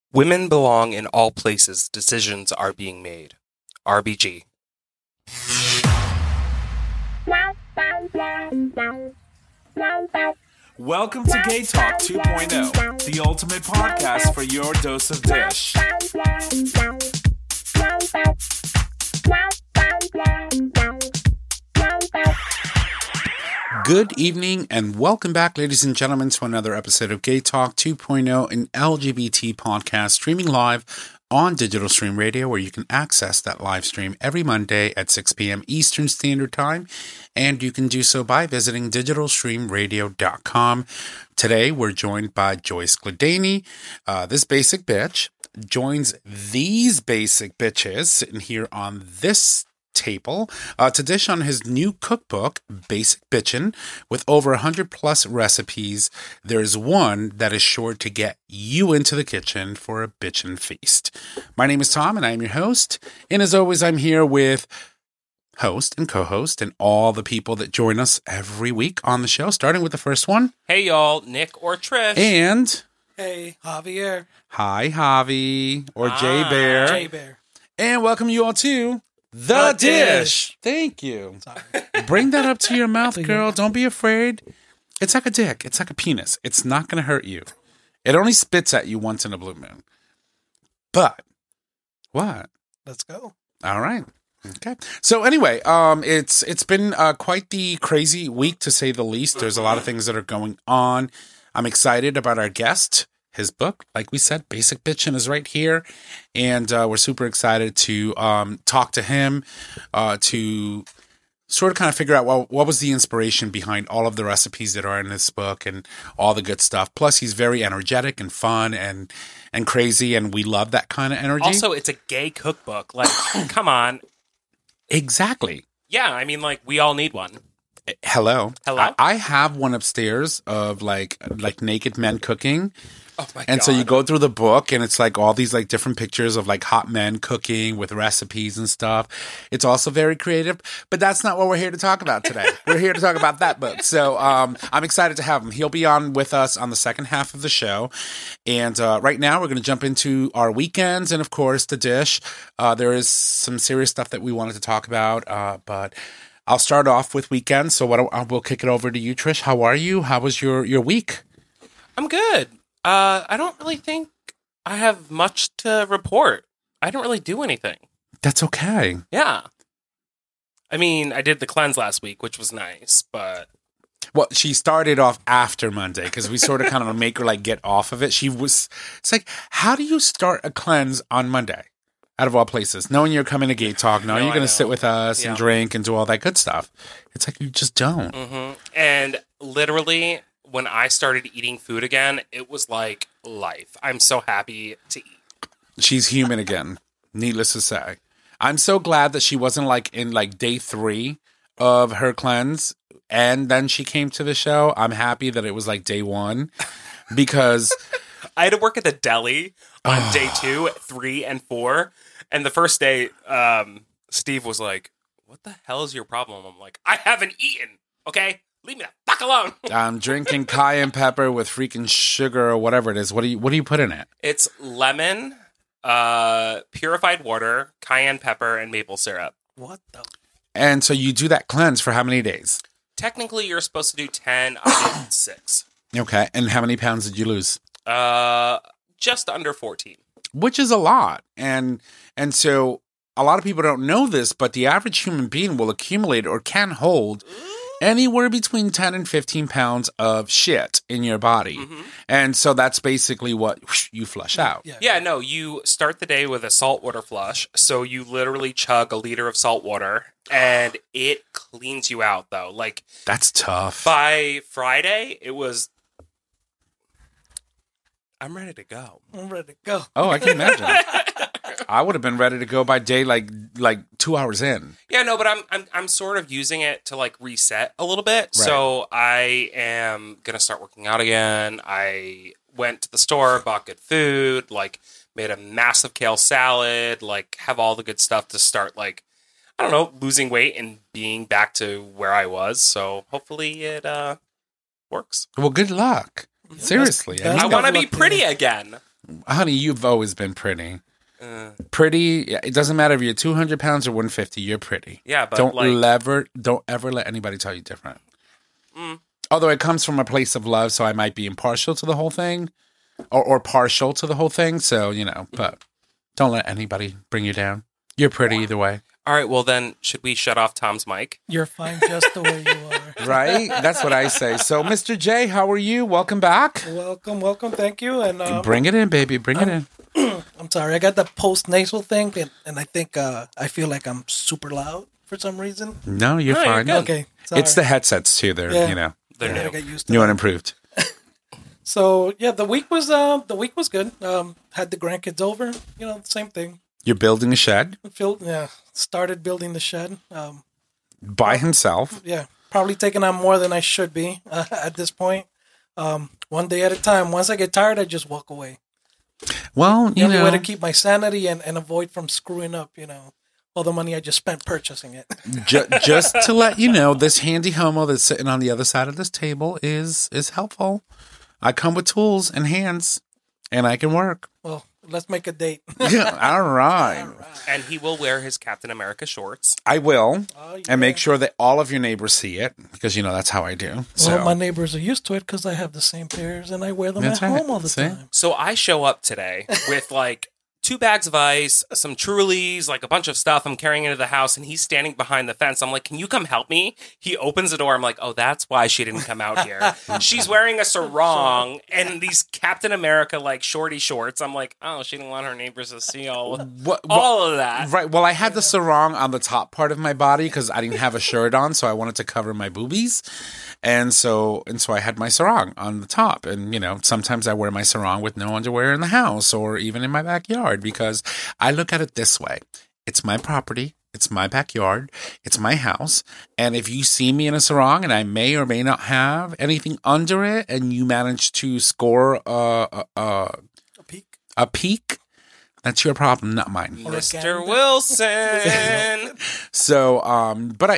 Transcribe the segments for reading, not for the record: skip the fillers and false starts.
Women belong in all places decisions are being made. RBG. Welcome to Gay Talk 2.0, the ultimate podcast for your dose of dish. Good evening and welcome back, ladies and gentlemen, to another episode of Gay Talk 2.0, an LGBT podcast streaming live on Digital Stream Radio, where you can access that live stream every Monday at 6 p.m. Eastern Standard Time, and you can do so by visiting digitalstreamradio.com. Today, we're joined by Joyce Gladany. This basic bitch joins these basic bitches sitting here on this table to dish on his new cookbook, Basic Bitchin', with over 100 plus recipes. There's one that is sure to get you into the kitchen for a bitchin' feast. My name is Tom, and I am your host. And as always, I'm here with host and co-host and all the people that join us every week on the show, starting with the first one. Hey, y'all. Nick or Trish. And hey, Javier. Hi, Javi, or Jay Bear. Jay Bear. And welcome you all to The Dish. Thank you. Sorry. Bring that up to your mouth, girl. Don't be afraid. It's like a dick. It's like a penis. It's not going to hurt you. It only spits at you once in a blue moon. But what? Let's go. All right. Okay. So anyway, it's been quite the crazy week, to say the least. There's a lot of things that are going on. I'm excited about our guest. His book, like we said, Basic Bitchin' is right here. And we're super excited to talk to him, to sort of kind of figure out what was the inspiration behind all of the recipes that are in this book and all the good stuff. Plus, he's very energetic and fun and crazy, and we love that kind of energy. Also, it's a gay cookbook. Like, come on. Exactly. Yeah, I mean, like, we all need one. Hello. I have one upstairs of like naked men cooking. Oh my God. And so you go through the book and it's like all these like different pictures of like hot men cooking with recipes and stuff. It's also very creative, but that's not what we're here to talk about today. We're here to talk about that book. So I'm excited to have him. He'll be on with us on the second half of the show. And right now we're going to jump into our weekends and, of course, the dish. There is some serious stuff that we wanted to talk about, but I'll start off with weekends. So we'll kick it over to you, Trish. How are you? How was your week? I'm good. I don't really think I have much to report. I don't really do anything. That's okay. Yeah. I mean, I did the cleanse last week, which was nice, but... Well, she started off after Monday because we sort of kind of make her like get off of it. It's like, how do you start a cleanse on Monday? Out of all places, knowing you're coming to Gay Talk, knowing you're going to sit with us and drink and do all that good stuff. It's like you just don't. Mm-hmm. And literally, when I started eating food again, it was like life. I'm so happy to eat. She's human again, needless to say. I'm so glad that she wasn't like in like day 3 of her cleanse and then she came to the show. I'm happy that it was like day 1 because... I had to work at the deli on day 2, 3, and 4. And the first day, Steve was like, "What the hell is your problem?" I'm like, "I haven't eaten, okay? Leave me the fuck alone." I'm drinking cayenne pepper with freaking sugar or whatever it is. What do you put in it? It's lemon, purified water, cayenne pepper, and maple syrup. What the? And so you do that cleanse for how many days? Technically, you're supposed to do 10. I did 6. Okay. And how many pounds did you lose? Just under 14. Which is a lot. And so a lot of people don't know this, but the average human being will accumulate or can hold anywhere between 10 and 15 pounds of shit in your body. Mm-hmm. And so that's basically what you flush out. Yeah, no, you start the day with a saltwater flush. So you literally chug a liter of salt water and it cleans you out, though. Like, that's tough. By Friday, it was... I'm ready to go. I'm ready to go. Oh, I can imagine. I would have been ready to go by day like 2 hours in. Yeah, no, but I'm sort of using it to like reset a little bit. Right. So I am gonna start working out again. I went to the store, bought good food, like made a massive kale salad, like have all the good stuff to start like, I don't know, losing weight and being back to where I was. So hopefully it works. Well, good luck. Seriously. I want to be pretty again. Honey, you've always been pretty. Uh, Pretty. It doesn't matter if you're 200 pounds or 150. You're pretty. yeah, but Don't like, don't ever let anybody tell you different. Mm. Although it comes from a place of love, so I might be impartial to the whole thing, or partial to the whole thing. So but don't let anybody bring you down. You're pretty either way, all right, well then, should we shut off Tom's mic? You're fine just the way you are. right? That's what I say. So, Mr. J, how are you? Welcome back. Welcome. Thank you. And Bring it in, baby. Bring it in. I'm sorry, I got the post-nasal thing, and I think I feel like I'm super loud for some reason. No, you're No, you're fine. good. Okay, sorry. It's the headsets too. They're Yeah. They're I gotta new. get used to new that. and improved. So yeah, the week was good. Had the grandkids over. Same thing. You're building a shed Started building the shed. by himself. Yeah, probably taking on more than I should be at this point. One day at a time. Once I get tired, I just walk away. Well, The only way to keep my sanity and avoid from screwing up, all the money I just spent purchasing it. just to let you know, this handy homo that's sitting on the other side of this table is helpful. I come with tools and hands, and I can work. Well, let's make a date. Yeah, all right. And he will wear his Captain America shorts. I will, Oh, yeah. and make sure that all of your neighbors see it, because that's how I do. So Well, my neighbors are used to it because I have the same pairs and I wear them That's at right. home all the See? time. So I show up today with like 2 bags of ice, some Trulies, like a bunch of stuff I'm carrying into the house, and he's standing behind the fence. I'm like, can you come help me? He opens the door. I'm like, oh, that's why she didn't come out here. She's wearing a sarong and these Captain America like shorty shorts. I'm like, oh, she didn't want her neighbors to see all of that. Right. Well, I had the sarong on the top part of my body because I didn't have a shirt on, so I wanted to cover my boobies, and so I had my sarong on the top. And sometimes I wear my sarong with no underwear in the house or even in my backyard, because I look at it this way: it's my property, it's my backyard, it's my house, and if you see me in a sarong and I may or may not have anything under it, and you manage to score A peek. a peak, that's your problem, not mine. Mr. Wilson. So, but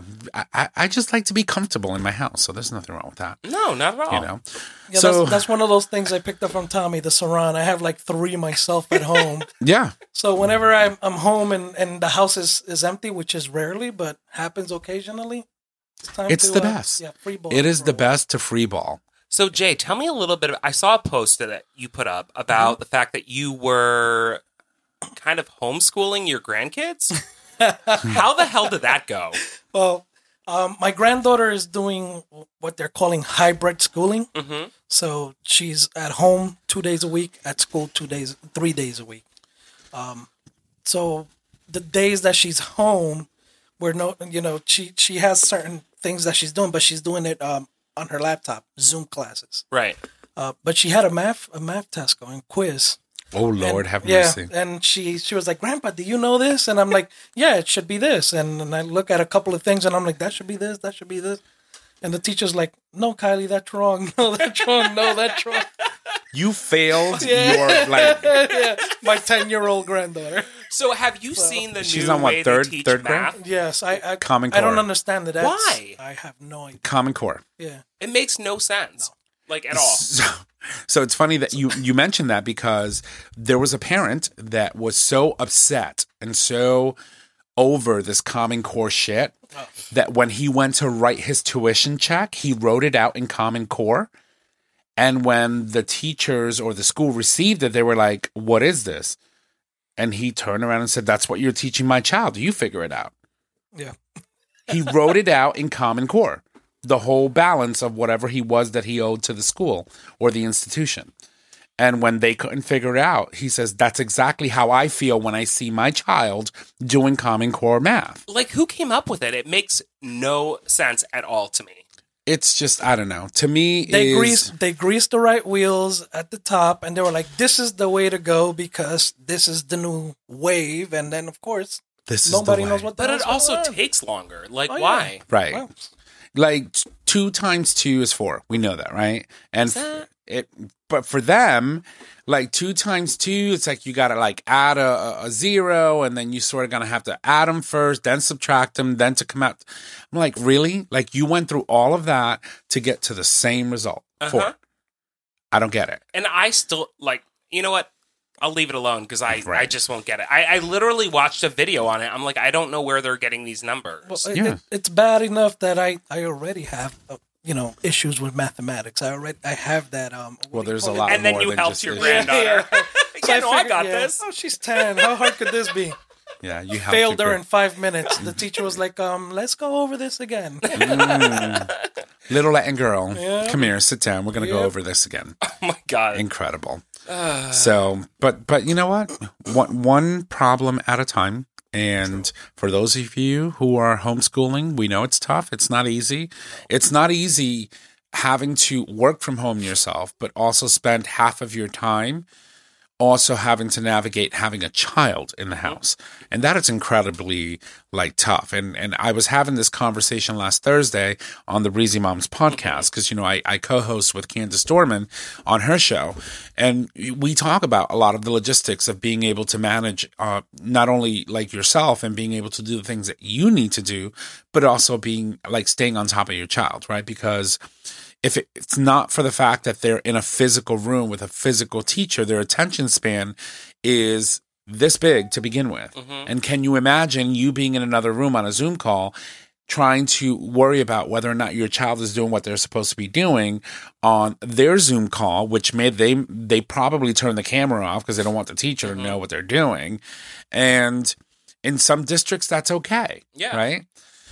I just like to be comfortable in my house, so there's nothing wrong with that. No, not at all. Yeah, So that's one of those things I picked up from Tommy, the sarong. I have like 3 myself at home. yeah, So whenever I'm home and the house is empty, which is rarely, but happens occasionally, time it's to, the best. free ball It is for the a while. best to free ball. So, Jay, tell me a little bit. I saw a post that you put up about the fact that you were kind of homeschooling your grandkids. How the hell did that go? Well, my granddaughter is doing what they're calling hybrid schooling. Mm-hmm. So she's at home 2 days a week, at school 3 days a week. So the days that she's home, she has certain things that she's doing, but she's doing it on her laptop, Zoom classes. Right. But she had a math test going, quiz. Oh Lord, And- have yeah, mercy. and she was like, "Grandpa, do you know this?" And I'm like, "Yeah, it should be this." And I look at a couple of things, and I'm like, "That should be this. That should be this." And the teacher's like, "No, Kylie, that's wrong. No, that's wrong. No, that's wrong." You failed Yeah. your Yeah, my 10-year-old granddaughter. So, have you seen the She's new on what, way third- they teach third grade? math? Yes, I Common I don't Core. understand it. Why? I have no idea. Common Core. Yeah. It makes no sense, like at all. So it's funny that you mentioned that, because there was a parent that was so upset and so over this Common Core shit that when he went to write his tuition check, he wrote it out in Common Core. And when the teachers or the school received it, they were like, "What is this?" And he turned around and said, "That's what you're teaching my child. You figure it out." Yeah. He wrote it out in Common Core, the whole balance of whatever he was that he owed to the school or the institution. And when they couldn't figure it out, he says, "That's exactly how I feel when I see my child doing Common Core math." Like, who came up with it? It makes no sense at all to me. It's just, I don't know. To me, They greased the right wheels at the top, and they were like, "This is the way to go because this is the new wave." And then, of course, this is nobody the way. knows what. But the it hell's also going on. takes longer. Like, Oh, yeah. why? Right. Well, Like 2 times 2 is 4. We know that, right? And that- but for them, like 2 times 2, it's like you got to like add a 0, and then you sort of gonna have to add them first, then subtract them, then to come out. I'm like, really? Like you went through all of that to get to the same result? 4. I don't get it. And I still, like, you know what? I'll leave it alone because I Right. just won't get it. I literally watched a video on it. I'm like, I don't know where they're getting these numbers. Well, Yeah. it's bad enough that I already have issues with mathematics. I have that. Well, there's a lot and then more you than helped just your issues. granddaughter. So No, I figured, got this. Oh, she's 10. How hard could this be? Yeah, you helped Failed your her in 5 minutes. The teacher was like, let's go over this again. little Latin girl. Yeah. Come here, sit down. We're going to go Yep. over this again. Oh my God. Incredible. So, but you know what? One problem at a time. And for those of you who are homeschooling, we know it's tough. It's not easy. It's not easy having to work from home yourself, but also spend half of your time also having to navigate having a child in the house. And that is incredibly tough. And I was having this conversation last Thursday on the Breezy Moms podcast, because, I co-host with Candace Dorman on her show. And we talk about a lot of the logistics of being able to manage not only yourself and being able to do the things that you need to do, but also being staying on top of your child, right? Because if it's not for the fact that they're in a physical room with a physical teacher, their attention span is this big to begin with. Mm-hmm. And can you imagine you being in another room on a Zoom call, trying to worry about whether or not your child is doing what they're supposed to be doing on their Zoom call, which they probably turn the camera off because they don't want the teacher to know what they're doing. And in some districts, that's okay. Yeah. Right?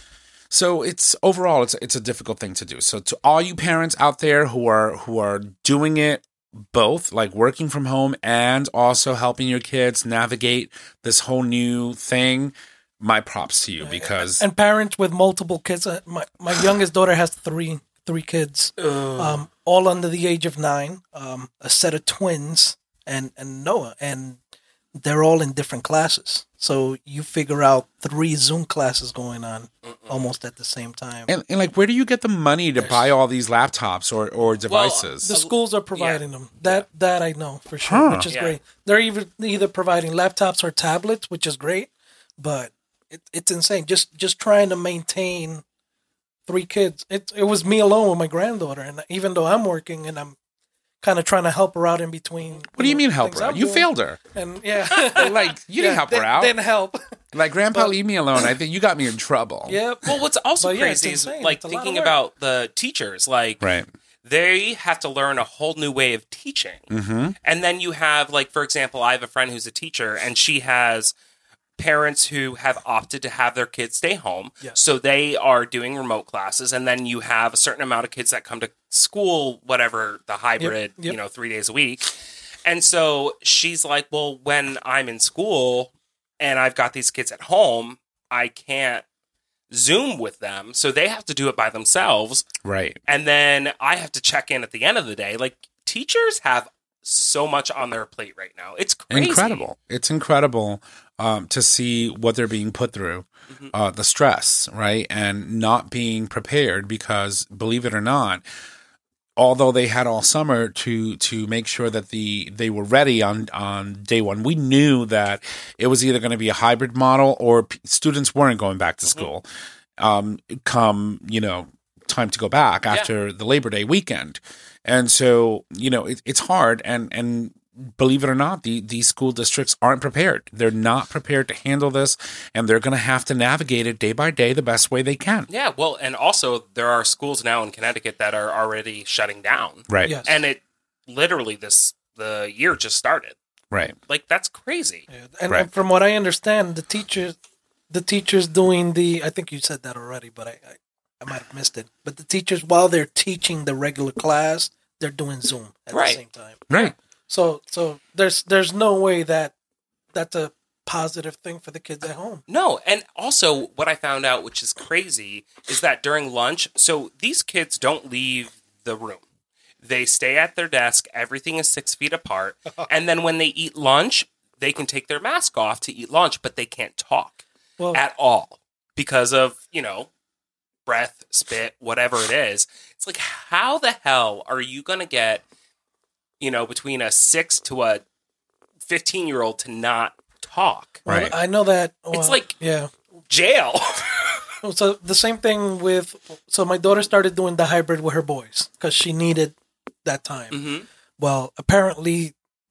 So it's a difficult thing to do. So to all you parents out there who are doing it both, working from home and also helping your kids navigate this whole new thing, my props to you, because And parents with multiple kids. My youngest daughter has three kids, all under the age of 9. A set of twins and Noah, and they're all in different classes. So you figure out 3 Zoom classes going on almost at the same time. and where do you get the money to buy all these laptops or devices? The schools are providing them. That I know for sure, which is great. They're either providing laptops or tablets, which is great. But it's insane. Just trying to maintain 3 kids. It was me alone with my granddaughter, and even though I'm working and I'm kind of trying to help her out in between. What do you mean help things her out? I'm You doing. failed her. And yeah, You didn't help her out. Didn't help. Grandpa, leave me alone. I think you got me in trouble. Yeah. Well, what's also But yeah, it's crazy is insane. It's a lot of thinking work. about the teachers. Right. They have to learn a whole new way of teaching. Mm-hmm. And then you have, for example, I have a friend who's a teacher, and she has parents who have opted to have their kids stay home. Yes. So they are doing remote classes. And then you have a certain amount of kids that come to school, whatever the hybrid, Yep. 3 days a week. And so she's like, well, when I'm in school and I've got these kids at home, I can't Zoom with them. So they have to do it by themselves. Right. And then I have to check in at the end of the day. Teachers have so much on their plate right now. It's crazy. Incredible. It's incredible to see what they're being put through, the stress, right? And not being prepared because, believe it or not, although they had all summer to make sure that they were ready on day one, we knew that it was either going to be a hybrid model or students weren't going back to school come, time to go back after the Labor Day weekend. And so, it's hard. And believe it or not, these school districts aren't prepared. They're not prepared to handle this, and they're going to have to navigate it day by day the best way they can. Yeah, well, and also there are schools now in Connecticut that are already shutting down. Right. Yes. And it literally the year just started. Right. That's crazy. Yeah. And Right. from what I understand, the teachers doing I think you said that already, but I might have missed it. But the teachers, while they're teaching the regular class, they're doing Zoom at the same time. Right. So there's no way that that's a positive thing for the kids at home. No, and also what I found out, which is crazy, is that during lunch, so these kids don't leave the room. They stay at their desk. Everything is 6 feet apart. And then when they eat lunch, they can take their mask off to eat lunch, but they can't talk at all because of, breath, spit, whatever it is. It's like, how the hell are you going to get, between a 6 to a 15-year-old to not talk? Right. Well, I know that. It's like yeah. jail. So the same thing so my daughter started doing the hybrid with her boys because she needed that time. Mm-hmm. Well, apparently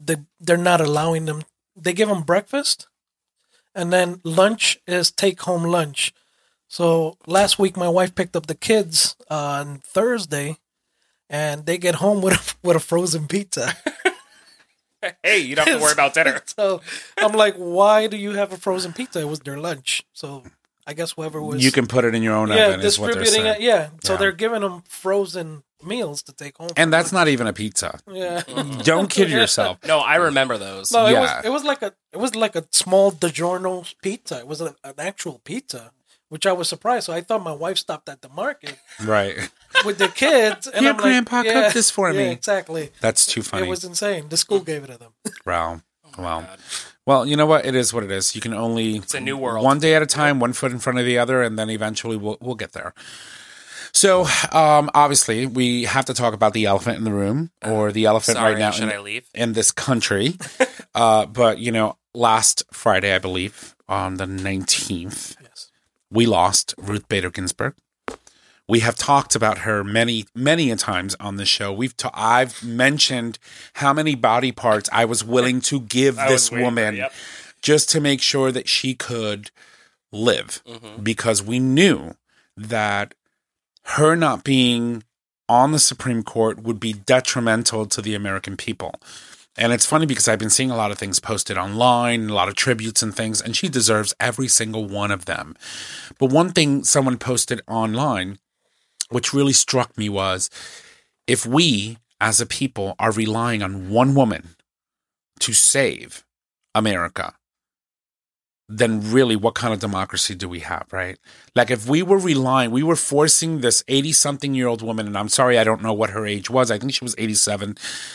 they're not allowing them. They give them breakfast, and then lunch is take home lunch. So last week, my wife picked up the kids on Thursday, and they get home with a frozen pizza. Hey, you don't have to worry about dinner. So I'm like, why do you have a frozen pizza? It was their lunch. So I guess whoever was... You can put it in your own oven is what they're distributing saying. it. Yeah. So Yeah. they're giving them frozen meals to take home. And that's not even a pizza. Yeah. Don't kid yourself. No, I remember those. No, Yeah. it was like a small DiGiorno pizza. It was an actual pizza, which I was surprised. So I thought my wife stopped at the market Right. with the kids. And Here, I'm like, Grandpa, cook this for me. Yeah, exactly. That's too funny. It was insane. The school gave it to them. Wow. Wow. Well, you know what? It is what it is. You can only... It's a new world. One day at a time, one foot in front of the other, and then eventually we'll get there. So, obviously, we have to talk about the elephant in the room, or the elephant Sorry, right now should I leave? in this country. But, last Friday, I believe, on the 19th, Yes. we lost Ruth Bader Ginsburg. We have talked about her many, many a times on the show. I've mentioned how many body parts I was willing to give this woman Yep. just to make sure that she could live, because we knew that her not being on the Supreme Court would be detrimental to the American people. And it's funny because I've been seeing a lot of things posted online, a lot of tributes and things, and she deserves every single one of them. But one thing someone posted online, which really struck me, was if we as a people are relying on one woman to save America, then really what kind of democracy do we have, right? Like if we were forcing this 80-something-year-old woman, and I'm sorry, I don't know what her age was. I think she was 87.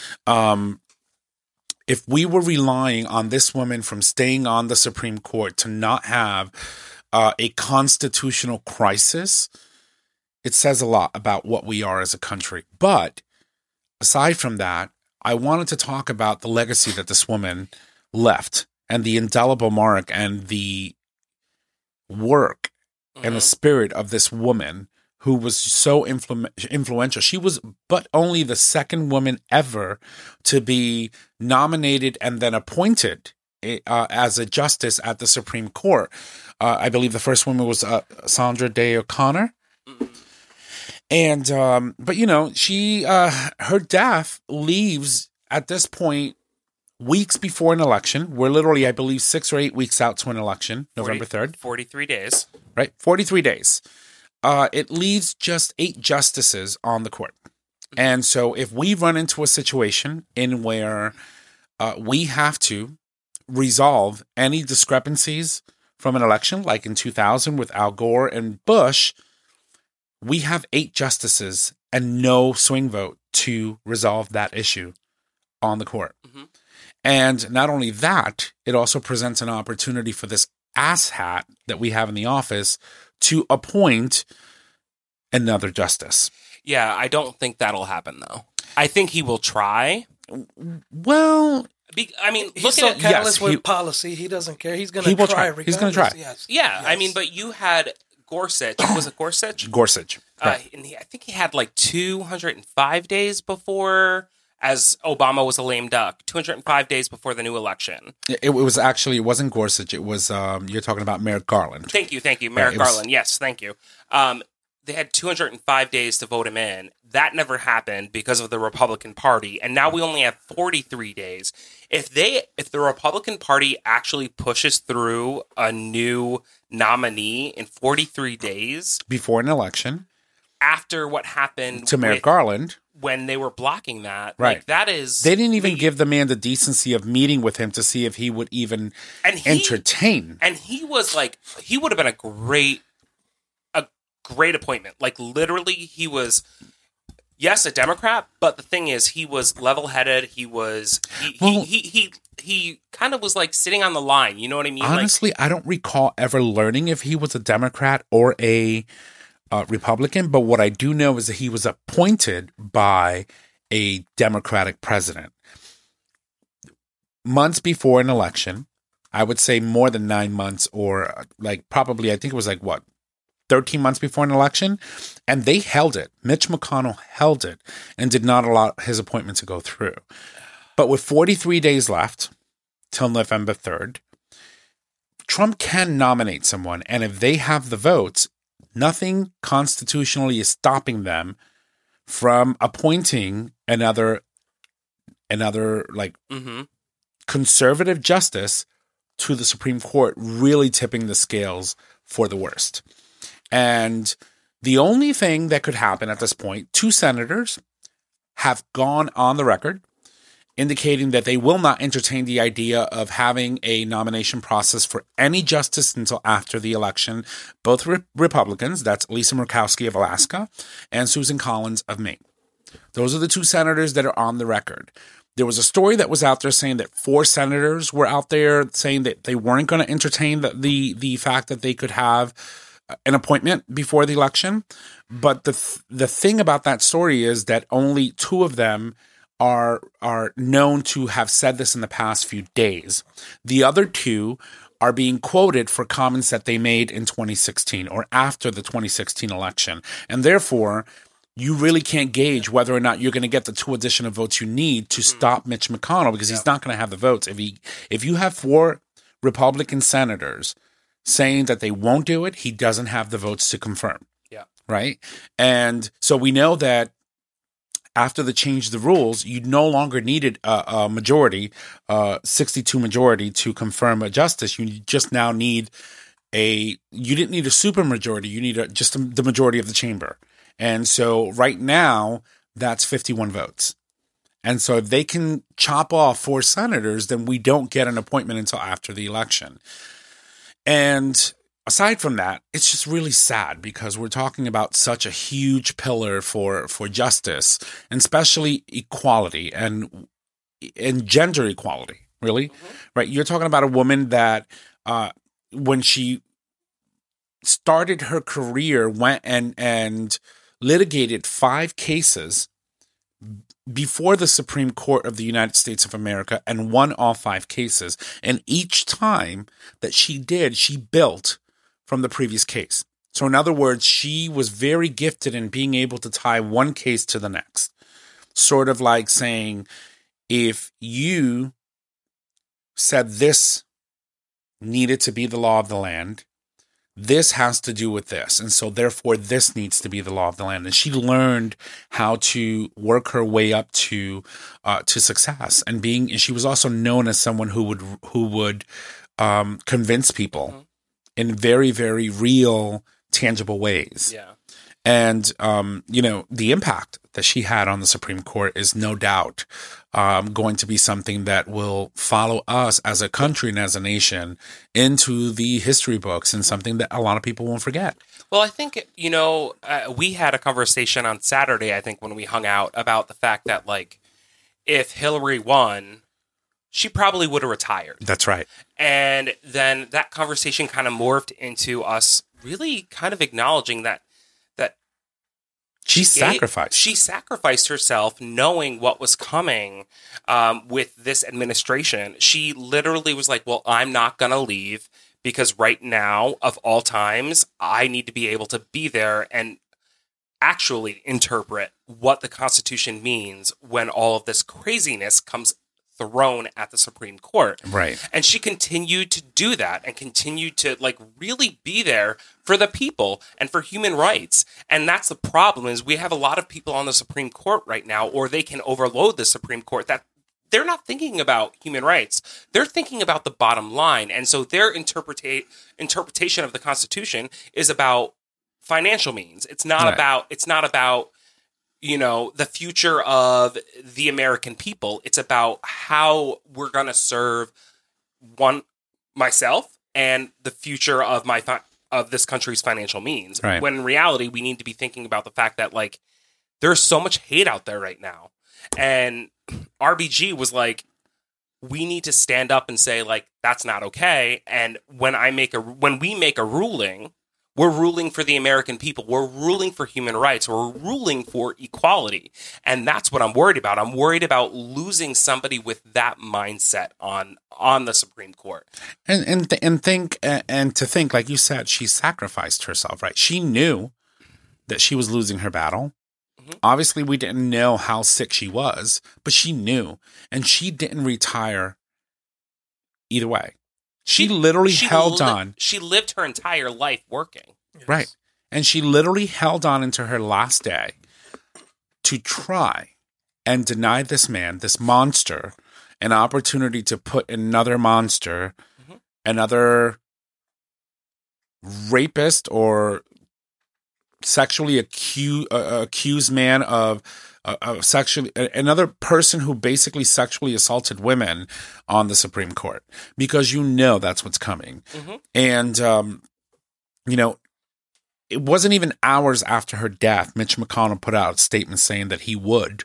If we were relying on this woman from staying on the Supreme Court to not have a constitutional crisis, it says a lot about what we are as a country. But aside from that, I wanted to talk about the legacy that this woman left and the indelible mark and the work and the spirit of this woman who was so influential. She was but only the second woman ever to be nominated and then appointed as a justice at the Supreme Court. I believe the first woman was Sandra Day O'Connor. And, but she, her death leaves at this point weeks before an election. We're literally, I believe, 6 or 8 weeks out to an election, November 3rd. 43 days. Right? 43 days. It leaves just 8 justices on the court. And so if we run into a situation in where we have to resolve any discrepancies from an election, like in 2000 with Al Gore and Bush, we have 8 justices and no swing vote to resolve that issue on the court. And not only that, it also presents an opportunity for this asshat that we have in the office to appoint another justice. Yeah, I don't think that'll happen, though. I think he will try. Well, He's look so at careless with he- policy. He doesn't care. He's going He to will try. try. He's gonna regardless. try. Yes. Yeah, Yes. but you had Gorsuch. Was it Gorsuch? Gorsuch. Right. And I think he had like 205 days before, as Obama was a lame duck, 205 days before the new election. It was actually, it wasn't Gorsuch. It was, you're talking about Merrick Garland. Thank you. Merrick it was- Garland. Yes, thank you. They had 205 days to vote him in. That never happened because of the Republican Party, and now we only have 43 days. If the Republican Party actually pushes through a new nominee in 43 days Before an election after what happened to Merrick with- Garland. when they were blocking that, Right. like, that is... They didn't even give the man the decency of meeting with him to see if he would even And he- entertain. And he was like, he would have been a great appointment. Like, literally, he was, yes, a Democrat, but the thing is, he was level-headed. He was, he kind of was like sitting on the line. You know what I mean? Honestly, I don't recall ever learning if he was a Democrat or a Republican, but what I do know is that he was appointed by a Democratic president. Months before an election, I would say more than 9 months, or like probably, I think it was like 13 months before an election, and they held it. Mitch McConnell held it and did not allow his appointment to go through. But with 43 days left till November 3rd, Trump can nominate someone. And if they have the votes, nothing constitutionally is stopping them from appointing another like conservative justice to the Supreme Court, really tipping the scales for the worst. And the only thing that could happen at this point, 2 senators have gone on the record indicating that they will not entertain the idea of having a nomination process for any justice until after the election. Both Republicans, that's Lisa Murkowski of Alaska and Susan Collins of Maine. Those are the 2 senators that are on the record. There was a story that was out there saying that 4 senators were out there saying that they weren't going to entertain the fact that they could have an appointment before the election. But the thing about that story is that only 2 of them are known to have said this in the past few days. The other 2 are being quoted for comments that they made in 2016 or after the 2016 election. And therefore, you really can't gauge whether or not you're going to get the 2 additional votes you need to stop Mitch McConnell, because he's not going to have the votes. If you have 4 Republican senators saying that they won't do it, he doesn't have the votes to confirm. Yeah. Right? And so we know that after the change of the rules, you no longer needed a majority, 62 majority to confirm a justice. You just now need you didn't need a super majority. You need just the majority of the chamber. And so right now, that's 51 votes. And so if they can chop off 4 senators, then we don't get an appointment until after the election. And aside from that, it's just really sad because we're talking about such a huge pillar for justice, and especially equality and gender equality, really. Right? You're talking about a woman that when she started her career, went and litigated 5 cases before the Supreme Court of the United States of America and won all 5 cases. And each time that she did, she built from the previous case. So in other words, she was very gifted in being able to tie one case to the next. Sort of like saying, if you said this needed to be the law of the land, this has to do with this. And so therefore this needs to be the law of the land. And she learned how to work her way up to success, and she was also known as someone who would convince people in very, very real, tangible ways. Yeah. And, the impact that she had on the Supreme Court is no doubt going to be something that will follow us as a country and as a nation into the history books, and something that a lot of people won't forget. Well, I think, we had a conversation on Saturday, I think, when we hung out about the fact that, like, if Hillary won, she probably would have retired. That's right. And then that conversation kind of morphed into us really kind of acknowledging that She sacrificed. She sacrificed herself knowing what was coming with this administration. She literally was like, well, I'm not going to leave because right now, of all times, I need to be able to be there and actually interpret what the Constitution means when all of this craziness comes thrown at the Supreme Court. Right. And she continued to do that and continued to really be there for the people and for human rights. And that's the problem, is we have a lot of people on the Supreme Court right now, or they can overload the Supreme Court, that they're not thinking about human rights. They're thinking about the bottom line. And so their interpretation of the Constitution is about financial means. It's not about the future of the American people. It's about how we're going to serve myself and the future of of this country's financial means. Right. When in reality, we need to be thinking about the fact that there's so much hate out there right now. And RBG was like, we need to stand up and say, that's not okay. And when we make a ruling, we're ruling for the American people. We're ruling for human rights. We're ruling for equality. And that's what I'm worried about. I'm worried about losing somebody with that mindset on the Supreme Court. And to think, like you said, she sacrificed herself, right? She knew that she was losing her battle, Obviously, we didn't know how sick she was, but she knew. And she didn't retire either way. She literally held on. She lived her entire life working. Yes. Right. And she literally held on into her last day to try and deny this man, this monster, an opportunity to put another monster, another rapist or sexually accused man of sexually, another person who basically sexually assaulted women on the Supreme Court, because you know that's what's coming. And, you know, it wasn't even hours after her death, Mitch McConnell put out a statement saying that he would,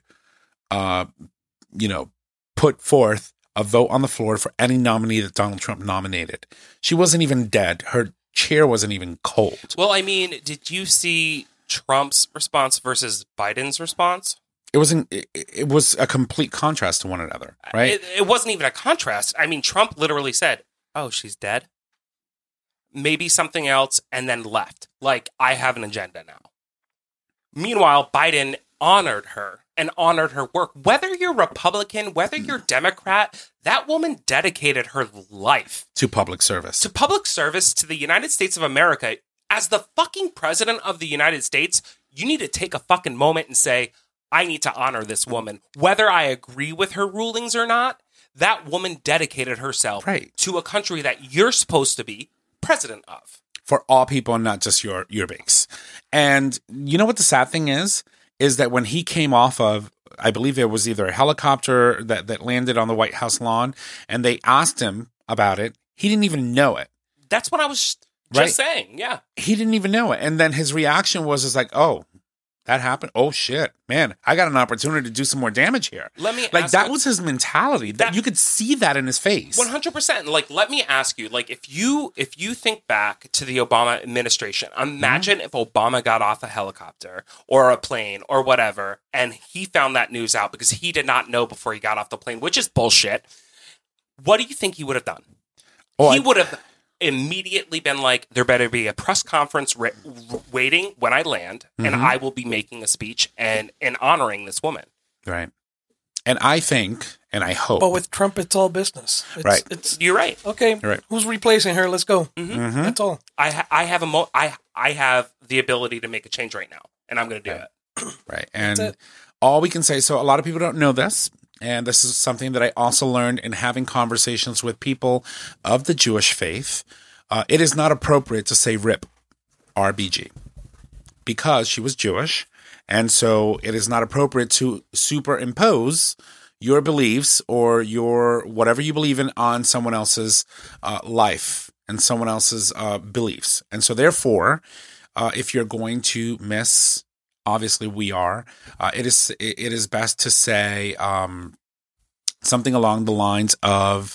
you know, put forth a vote on the floor for any nominee that Donald Trump nominated. She wasn't even dead. Her chair wasn't even cold. Well, I mean, did you see Trump's response versus Biden's response? It wasn't. It was a complete contrast to one another, right? It wasn't even a contrast. I mean, Trump literally said, "Oh, she's dead. Maybe something else," and then left. Like, I have an agenda now. Meanwhile, Biden honored her and honored her work. Whether you're Republican, whether you're Democrat, that woman dedicated her life to public service. To public service to the United States of America. As the fucking president of the United States, you need to take a fucking moment and say, I need to honor this woman. Whether I agree with her rulings or not, that woman dedicated herself to a country that you're supposed to be president of. For all people, not just your base. And you know what the sad thing is that when he came off of, I believe it was either a helicopter that landed on the White House lawn, and they asked him about it, he didn't even know it. That's what I was just saying, yeah. He didn't even know it. And then his reaction was like, oh, that happened? Oh, shit. Man, I got an opportunity to do some more damage here. Let me like, that was his mentality. That you could see that in his face. 100%. Like, let me ask you, like, if you think back to the Obama administration, imagine if Obama got off a helicopter or a plane or whatever, and he found that news out because he did not know before he got off the plane, which is bullshit. What do you think he would have done? He would have immediately been like, there better be a press conference waiting when I land, and I will be making a speech and honoring this woman. Right. And I think, and I hope. But with Trump, it's all business. You're right. Okay. Right. Who's replacing her? Let's go. That's all. I have the ability to make a change right now, and I'm going to do it. Right. And all we can say, so a lot of people don't know this, and this is something that I also learned in having conversations with people of the Jewish faith. It is not appropriate to say RIP, RBG, because she was Jewish. And so it is not appropriate to superimpose your beliefs or your whatever you believe in on someone else's life and someone else's beliefs. And so therefore, if you're going to miss, obviously we are, it is best to say something along the lines of,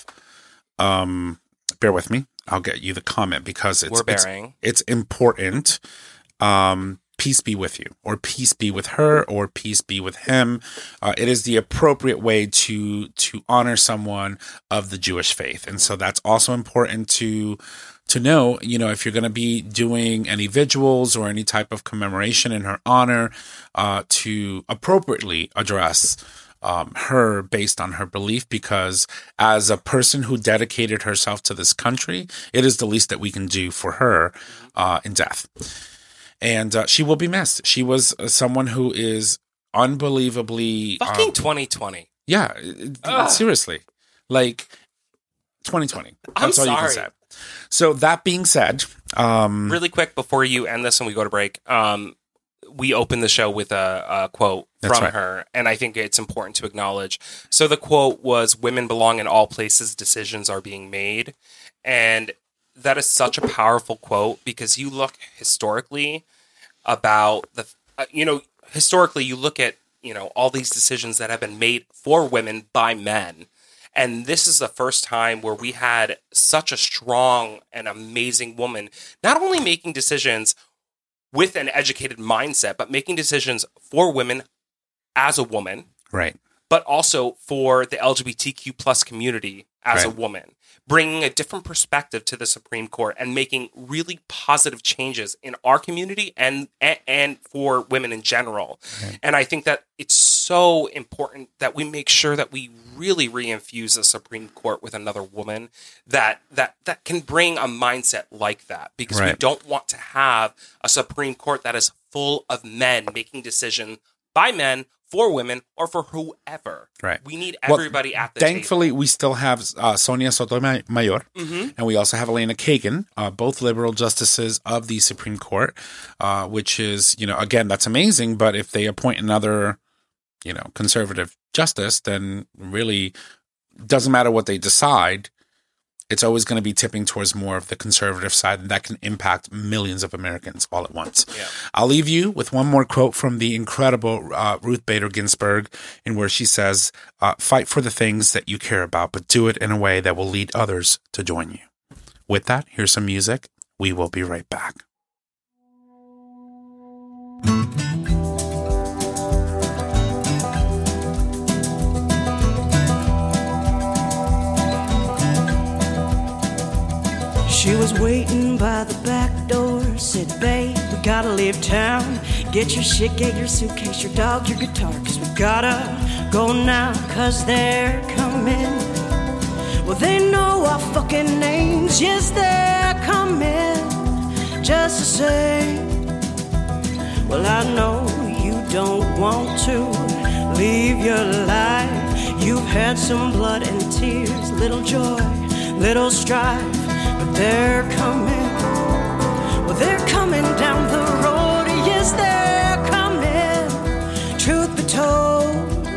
bear with me, I'll get you the comment because it's important. Peace be with you, or peace be with her, or peace be with him. It is the appropriate way to honor someone of the Jewish faith. And so that's also important to know, you know, if you're going to be doing any vigils or any type of commemoration in her honor, to appropriately address her based on her belief, because as a person who dedicated herself to this country, it is the least that we can do for her in death. And she will be missed. She was someone who is unbelievably... Fucking 2020. Yeah, seriously. Like, 2020. That's all you can say. So that being said... really quick, before you end this and we go to break, we opened the show with a quote from her, and I think it's important to acknowledge. So the quote was, "Women belong in all places decisions are being made." And that is such a powerful quote, because you look historically about historically you look at, you know, all these decisions that have been made for women by men. And this is the first time where we had such a strong and amazing woman, not only making decisions with an educated mindset, but making decisions for women as a woman. Right. but also for the LGBTQ plus community as a Right. woman, bringing a different perspective to the Supreme Court and making really positive changes in our community and for women in general. Right. And I think that it's so important that we make sure that we really reinfuse the Supreme Court with another woman that can bring a mindset like that, because we Right. don't want to have a Supreme Court that is full of men making decisions by men for women or for whoever. Right. We need Well, everybody at the Thankfully, table. we still have Sonia Sotomayor, and we also have Elena Kagan, both liberal justices of the Supreme Court, which is, again, that's amazing. But if they appoint another, conservative justice, then really doesn't matter what they decide. It's always going to be tipping towards more of the conservative side, and that can impact millions of Americans all at once. Yeah. I'll leave you with one more quote from the incredible Ruth Bader Ginsburg, in where she says, fight for the things that you care about, but do it in a way that will lead others to join you. With that, here's some music. We will be right back. She was waiting by the back door, said, babe, we gotta leave town. Get your shit, get your suitcase, your dog, your guitar, cause we gotta go now, cause they're coming. Well, they know our fucking names, yes, they're coming, just the same. Well, I know you don't want to leave your life. You've had some blood and tears, little joy, little strife. But they're coming, well, they're coming down the road, yes, they're coming, truth be told.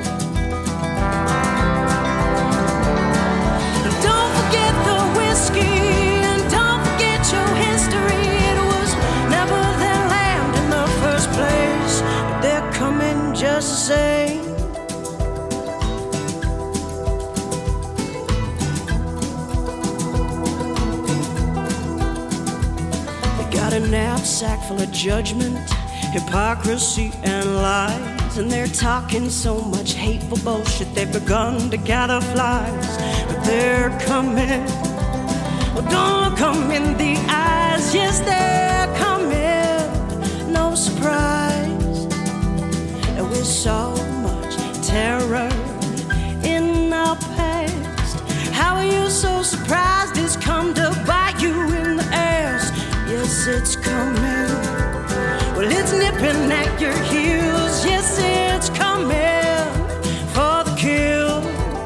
And don't forget the whiskey, and don't forget your history. It was never their land in the first place, but they're coming just the same. Got a knapsack full of judgment, hypocrisy, and lies. And they're talking so much hateful bullshit, they've begun to gather flies. But they're coming, well, don't look them in the eyes. Yes, they're coming, no surprise. There was so much terror in our past. How are you so surprised it's come to bite you in the ass? Yes, it's coming. Well, it's nipping at your heels. Yes, it's coming for the kill.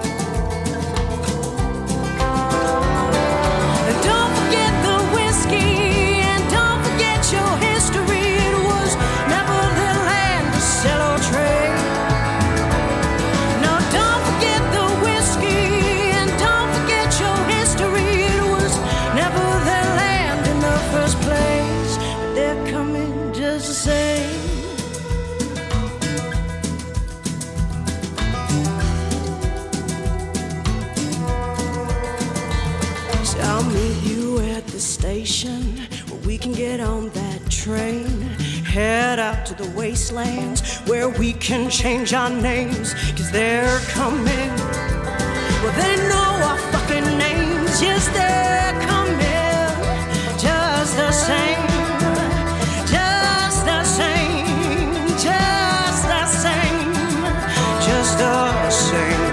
And don't forget the whiskey, and don't forget your history. It was never their land to sell or trade. No, don't forget the whiskey, and don't forget your history. It was never their land in the first place, but they're coming just the same. So I'll meet you at the station where we can get on that train. Head out to the wastelands where we can change our names, cause they're coming. Well, they know our fucking names. Yes, they're coming just the same. Just the same. Just the same. Just the same.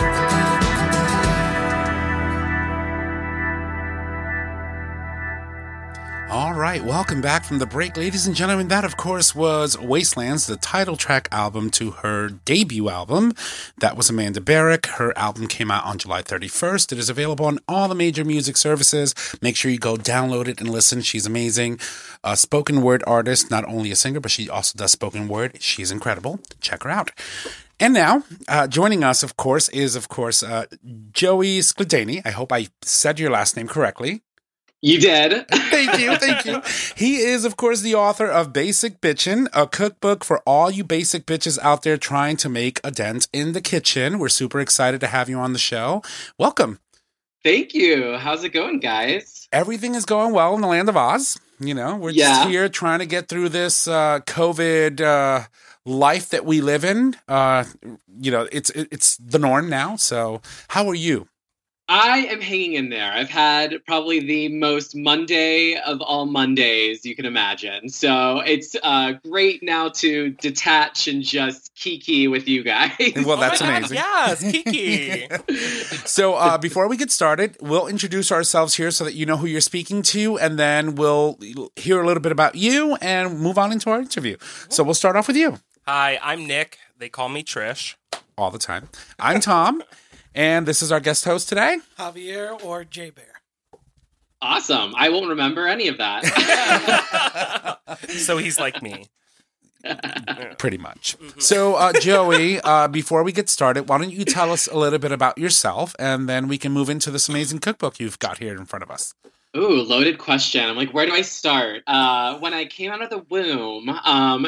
All right, welcome back from the break, ladies and gentlemen. That, of course, was Wastelands, the title track album to her debut album. That was Amanda Barrick. Her album came out on July 31st. It is available on all the major music services. Make sure you go download it and listen. She's amazing. A spoken word artist, not only a singer, but she also does spoken word. She's incredible. Check her out. And now, joining us, of course, is, Joey Skladany. I hope I said your last name correctly. You did. Thank you, thank you. He is, of course, the author of Basic Bitchin', a cookbook for all you basic bitches out there trying to make a dent in the kitchen. We're super excited to have you on the show. Welcome. Thank you. How's it going, guys? Everything is going well in the land of Oz. You know, we're just here trying to get through this COVID life that we live in. It's the norm now. So how are you? I am hanging in there. I've had probably the most Monday of all Mondays you can imagine. So it's great now to detach and just kiki with you guys. Well, that's amazing. Yes, Kiki. So before we get started, we'll introduce ourselves here so that you know who you're speaking to, and then we'll hear a little bit about you and move on into our interview. So we'll start off with you. Hi, I'm Nick. They call me Trish. All the time. I'm Tom. And this is our guest host today, Javier or J Bear. Awesome. I won't remember any of that. So he's like me. Pretty much. So, Joey, before we get started, why don't you tell us a little bit about yourself, and then we can move into this amazing cookbook you've got here in front of us. Ooh, loaded question. I'm like, where do I start? When I came out of the womb, no.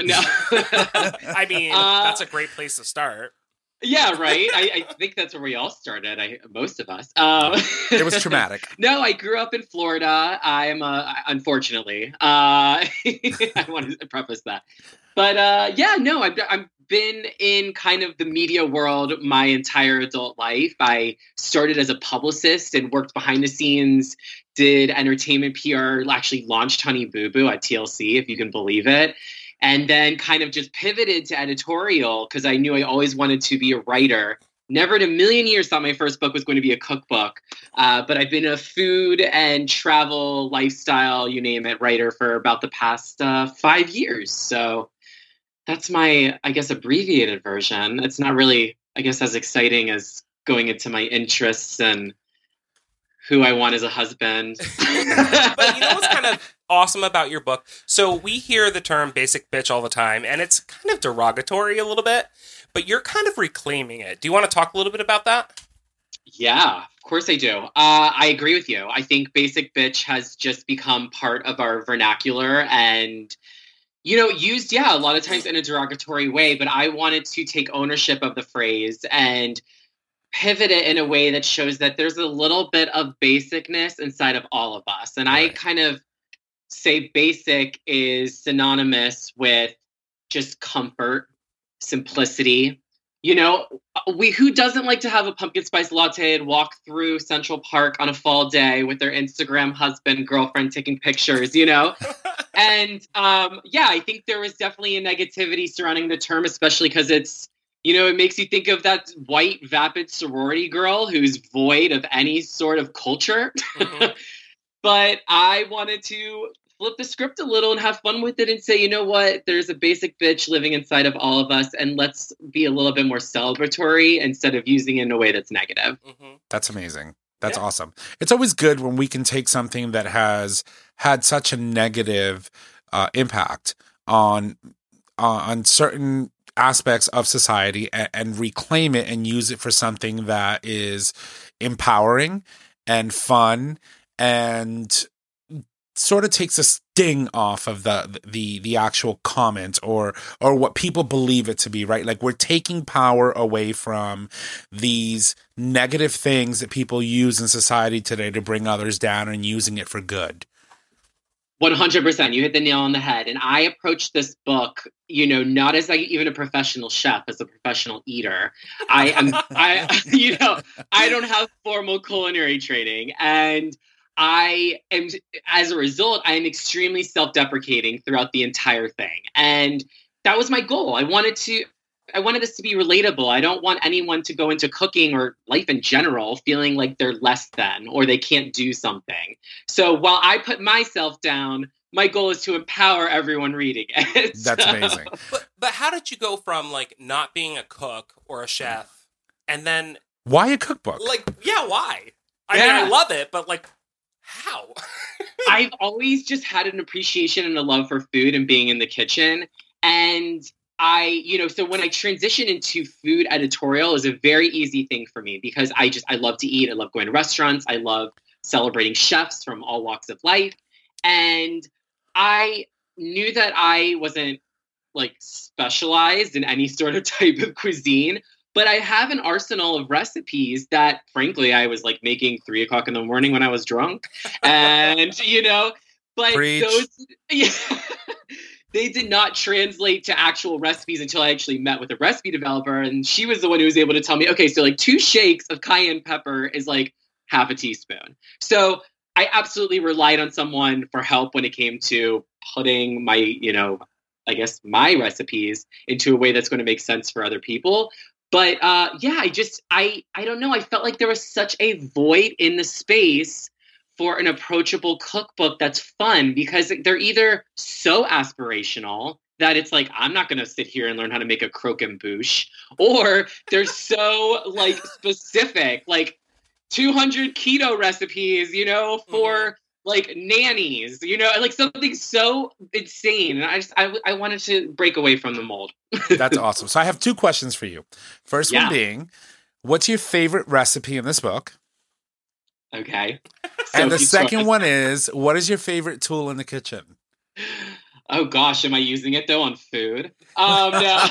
I mean, that's a great place to start. Yeah, right. I think that's where we all started. Most of us. It was traumatic. No, I grew up in Florida. I'm unfortunately. I want to preface that, but I've been in kind of the media world my entire adult life. I started as a publicist and worked behind the scenes. Did entertainment PR. Actually launched Honey Boo Boo at TLC, if you can believe it. And then kind of just pivoted to editorial because I knew I always wanted to be a writer. Never in a million years thought my first book was going to be a cookbook. But I've been a food and travel, lifestyle, you name it, writer for about the past 5 years. So that's my, I guess, abbreviated version. It's not really, I guess, as exciting as going into my interests and who I want as a husband. But you know what's kind of awesome about your book? So we hear the term basic bitch all the time, and it's kind of derogatory a little bit, but you're kind of reclaiming it. Do you want to talk a little bit about that? Yeah, of course I do. I agree with you. I think basic bitch has just become part of our vernacular and, used, a lot of times in a derogatory way, but I wanted to take ownership of the phrase and pivot it in a way that shows that there's a little bit of basicness inside of all of us. And right. I kind of say basic is synonymous with just comfort, simplicity. Who doesn't like to have a pumpkin spice latte and walk through Central Park on a fall day with their Instagram husband, girlfriend taking pictures, And I think there was definitely a negativity surrounding the term, especially because it's, it makes you think of that white, vapid sorority girl who's void of any sort of culture. Mm-hmm. But I wanted to flip the script a little and have fun with it and say, you know what, there's a basic bitch living inside of all of us, and let's be a little bit more celebratory instead of using it in a way that's negative. Mm-hmm. That's amazing. That's awesome. It's always good when we can take something that has had such a negative impact on certain aspects of society and reclaim it and use it for something that is empowering and fun and sort of takes a sting off of the actual comment or what people believe it to be, right? Like, we're taking power away from these negative things that people use in society today to bring others down and using it for good. 100%. You hit the nail on the head. And I approached this book, not as even a professional chef, as a professional eater. I don't have formal culinary training. And I am, as a result, I am extremely self-deprecating throughout the entire thing. And that was my goal. I wanted this to be relatable. I don't want anyone to go into cooking or life in general feeling like they're less than or they can't do something. So while I put myself down, my goal is to empower everyone reading it. That's amazing. But how did you go from not being a cook or a chef and then why a cookbook? Why? I mean, I love it, but how? I've always just had an appreciation and a love for food and being in the kitchen. And so when I transitioned into food editorial, is a very easy thing for me because I love to eat. I love going to restaurants. I love celebrating chefs from all walks of life. And I knew that I wasn't specialized in any sort of type of cuisine, but I have an arsenal of recipes that frankly, I was making 3:00 in the morning when I was drunk. And, but Preach. they did not translate to actual recipes until I actually met with a recipe developer. And she was the one who was able to tell me, okay, so like 2 shakes of cayenne pepper is like half a teaspoon. So I absolutely relied on someone for help when it came to putting my, I guess my recipes into a way that's going to make sense for other people. But yeah, I don't know. I felt like there was such a void in the space for an approachable cookbook that's fun, because they're either so aspirational that it's like, I'm not going to sit here and learn how to make a croquembouche, or they're so like specific, like 200 keto recipes, for like nannies, like something so insane. And I wanted to break away from the mold. That's awesome. So I have 2 questions for you. First one being, what's your favorite recipe in this book? Okay. And the second one is, what is your favorite tool in the kitchen? Oh gosh, am I using it though on food? No.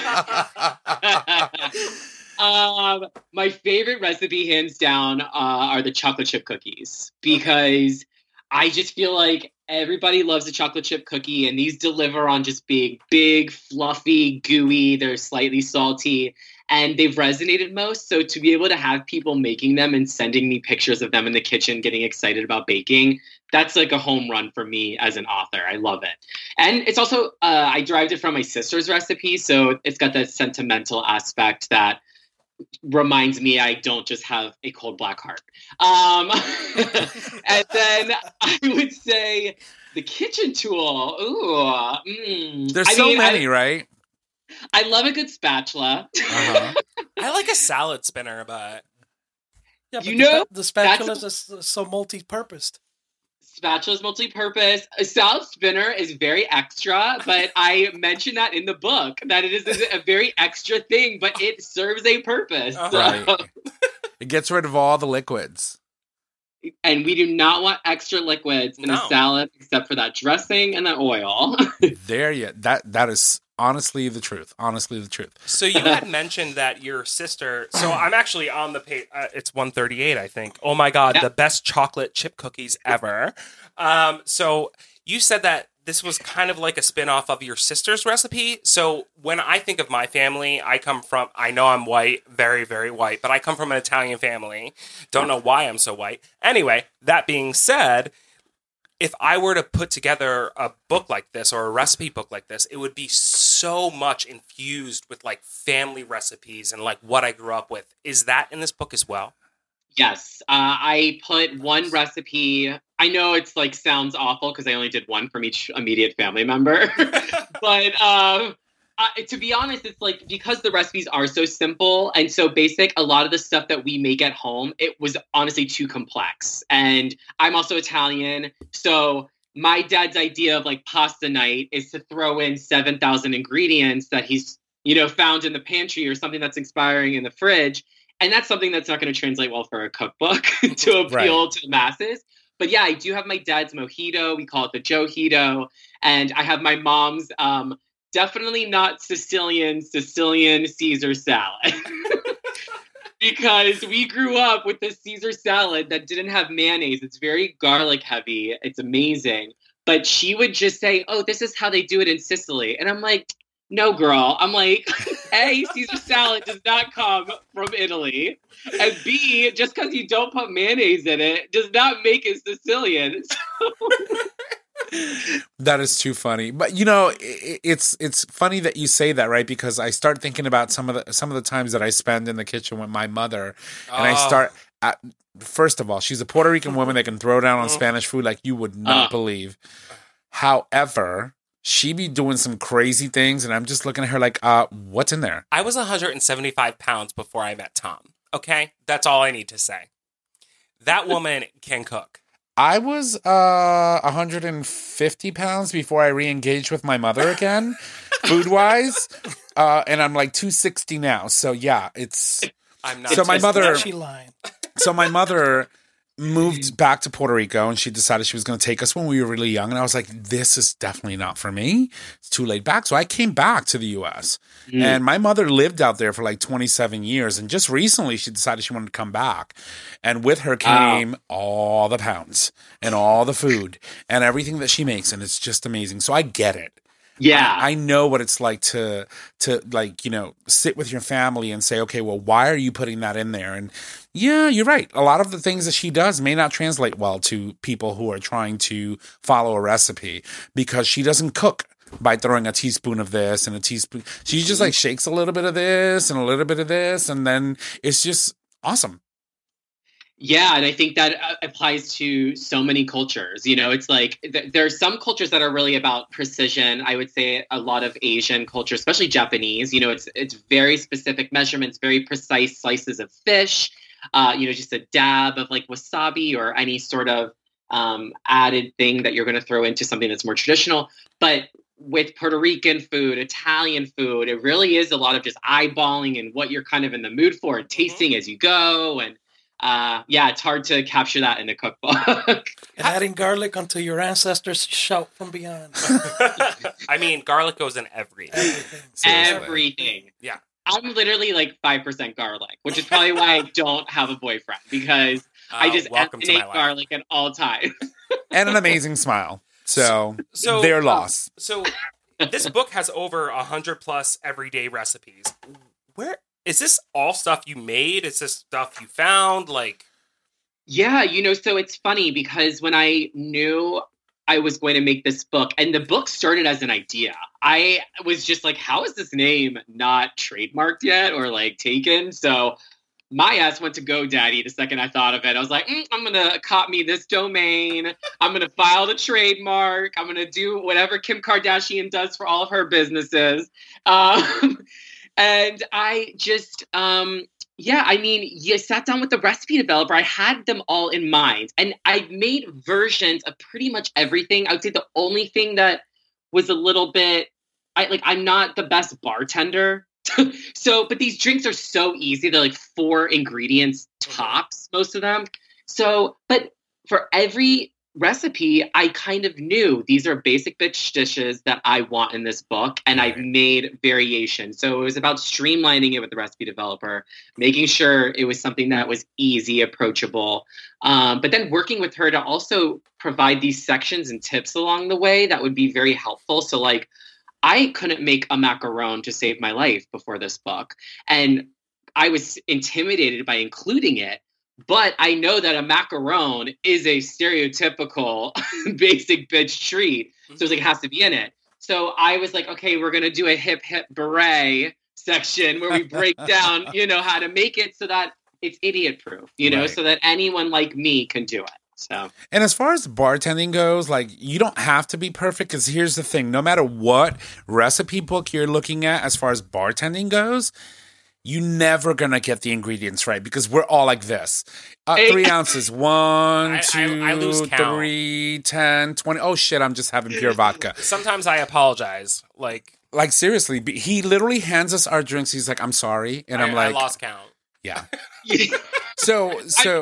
My favorite recipe, hands down, are the chocolate chip cookies, because I just feel like everybody loves a chocolate chip cookie, and these deliver on just being big, fluffy, gooey. They're slightly salty, and they've resonated most. So to be able to have people making them and sending me pictures of them in the kitchen, getting excited about baking, that's like a home run for me as an author. I love it. And it's also, I derived it from my sister's recipe. So it's got that sentimental aspect that reminds me I don't just have a cold black heart. And then I would say the kitchen tool. There's so many, right? I love a good spatula. I like a salad spinner, but yeah, but the spatula is so multi-purposed. Spatula's multi-purpose. A salad spinner is very extra, but I mentioned that in the book, that it is a very extra thing, but it serves a purpose. Right. It gets rid of all the liquids. And we do not want extra liquids in a salad except for that dressing and that oil. That is honestly the truth. Honestly the truth. So you had mentioned that your sister... So I'm actually on the page. It's 138, I think. Oh my God, the best chocolate chip cookies ever. So you said that this was kind of like a spin-off of your sister's recipe. So when I think of my family, I know I'm white, very, very white, but I come from an Italian family. Don't know why I'm so white. Anyway, that being said, if I were to put together a book like this or a recipe book like this, it would be so much infused with like family recipes and like what I grew up with. Is that in this book as well? Yes. I put one recipe. I know it's like sounds awful because I only did one from each immediate family member. But to be honest, it's like because the recipes are so simple and so basic, a lot of the stuff that we make at home, it was honestly too complex. And I'm also Italian. So my dad's idea of like pasta night is to throw in 7,000 ingredients that he's, found in the pantry or something that's expiring in the fridge. And that's something that's not going to translate well for a cookbook to appeal to the masses. But yeah, I do have my dad's mojito. We call it the Joe-hito. And I have my mom's definitely not Sicilian Caesar salad. Because we grew up with this Caesar salad that didn't have mayonnaise. It's very garlic heavy. It's amazing. But she would just say, oh, this is how they do it in Sicily. And I'm like, no, girl. I'm like, A, Caesar salad does not come from Italy. And B, just because you don't put mayonnaise in it does not make it Sicilian. That is too funny. But it's funny that you say that, right? Because I start thinking about some of the times that I spend in the kitchen with my mother, and I start first of all, she's a Puerto Rican woman that can throw down on Spanish food like you would not believe. However, she be doing some crazy things, and I'm just looking at her like, what's in there? I was 175 pounds before I met Tom. Okay? That's all I need to say. That woman can cook. I was 150 pounds before I re-engaged with my mother again, food-wise, and I'm like 260 now. So yeah, it's. I'm not. So my mother. She lying. So my mother moved back to Puerto Rico, and she decided she was going to take us when we were really young. And I was like, this is definitely not for me. It's too laid back. So I came back to the U.S. And my mother lived out there for like 27 years. And just recently, she decided she wanted to come back. And with her came all the pounds and all the food and everything that she makes. And it's just amazing. So I get it. Yeah. I know what it's like to like, sit with your family and say, okay, well, why are you putting that in there? And yeah, you're right. A lot of the things that she does may not translate well to people who are trying to follow a recipe because she doesn't cook by throwing a teaspoon of this and a teaspoon. She just like shakes a little bit of this and a little bit of this. And then it's just awesome. Yeah, and I think that applies to so many cultures. It's like there are some cultures that are really about precision. I would say a lot of Asian culture, especially Japanese, it's very specific measurements, very precise slices of fish, just a dab of like wasabi or any sort of added thing that you're going to throw into something that's more traditional. But with Puerto Rican food, Italian food, it really is a lot of just eyeballing and what you're kind of in the mood for and tasting as you go. And it's hard to capture that in a cookbook. And adding garlic until your ancestors shout from beyond. I mean, garlic goes in everything. Everything. Yeah. I'm literally like 5% garlic, which is probably why I don't have a boyfriend, because I just eat garlic at all times. And an amazing smile. So their loss. So this book has over 100+ everyday recipes. Where is this all stuff you made? Is this stuff you found? Like, yeah, so it's funny because when I knew I was going to make this book, and the book started as an idea, I was just like, how is this name not trademarked yet or like taken? So my ass went to GoDaddy the second I thought of it. I was like, I'm going to cop me this domain. I'm going to file the trademark. I'm going to do whatever Kim Kardashian does for all of her businesses. And I just, you sat down with the recipe developer. I had them all in mind. And I've made versions of pretty much everything. I would say the only thing that was a little bit, I'm not the best bartender. But these drinks are so easy. They're like 4 ingredients tops, most of them. But for every recipe, I kind of knew these are basic bitch dishes that I want in this book, and I've made variations. So it was about streamlining it with the recipe developer, making sure it was something that was easy, approachable, but then working with her to also provide these sections and tips along the way that would be very helpful. So like, I couldn't make a macaron to save my life before this book, and I was intimidated by including it. But I know that a macaron is a stereotypical basic bitch treat. So it's like, it has to be in it. So I was like, okay, we're going to do a hip beret section where we break down, how to make it so that it's idiot proof, so that anyone like me can do it. So. And as far as bartending goes, like, you don't have to be perfect, because here's the thing. No matter what recipe book you're looking at as far as bartending goes, you're never going to get the ingredients right, because we're all like this. 3 ounces. 1, 2, 3, 10, 20. Oh, shit, I'm just having pure vodka. Sometimes I apologize. Like seriously, he literally hands us our drinks. He's like, I'm sorry. And I'm like, I lost count. Yeah. So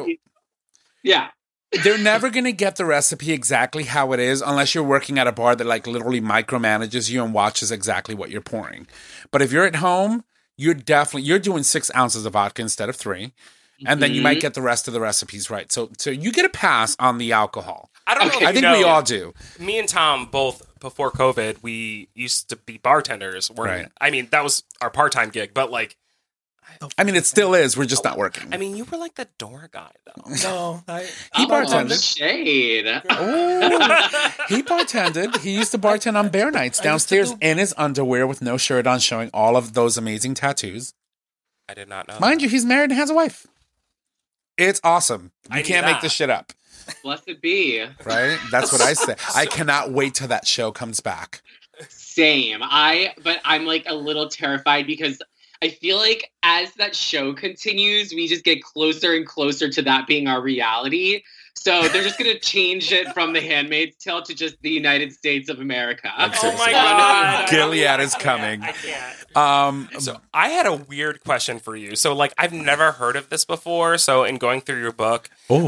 yeah. They're never going to get the recipe exactly how it is unless you're working at a bar that like literally micromanages you and watches exactly what you're pouring. But if you're at home, you're doing 6 ounces of vodka instead of 3. And then you might get the rest of the recipes right. So you get a pass on the alcohol. I don't know. I think we all do. Me and Tom both, before COVID, we used to be bartenders. Right. I mean, that was our part-time gig, but like, I mean, it still is. We're just not working. I mean, you were like the door guy, though. No, he bartended. Shade. He bartended. He used to bartend on bear nights downstairs in his underwear with no shirt on, showing all of those amazing tattoos. I did not know. Mind you, he's married and has a wife. It's awesome. You can't make this shit up. Blessed be. Right? That's what I say. I cannot wait till that show comes back. Same. But I'm like a little terrified because I feel like as that show continues, we just get closer and closer to that being our reality. So they're just going to change it from The Handmaid's Tale to just the United States of America. Oh my God. Gilead is coming. I can't. So I had a weird question for you. So like, I've never heard of this before. So in going through your book,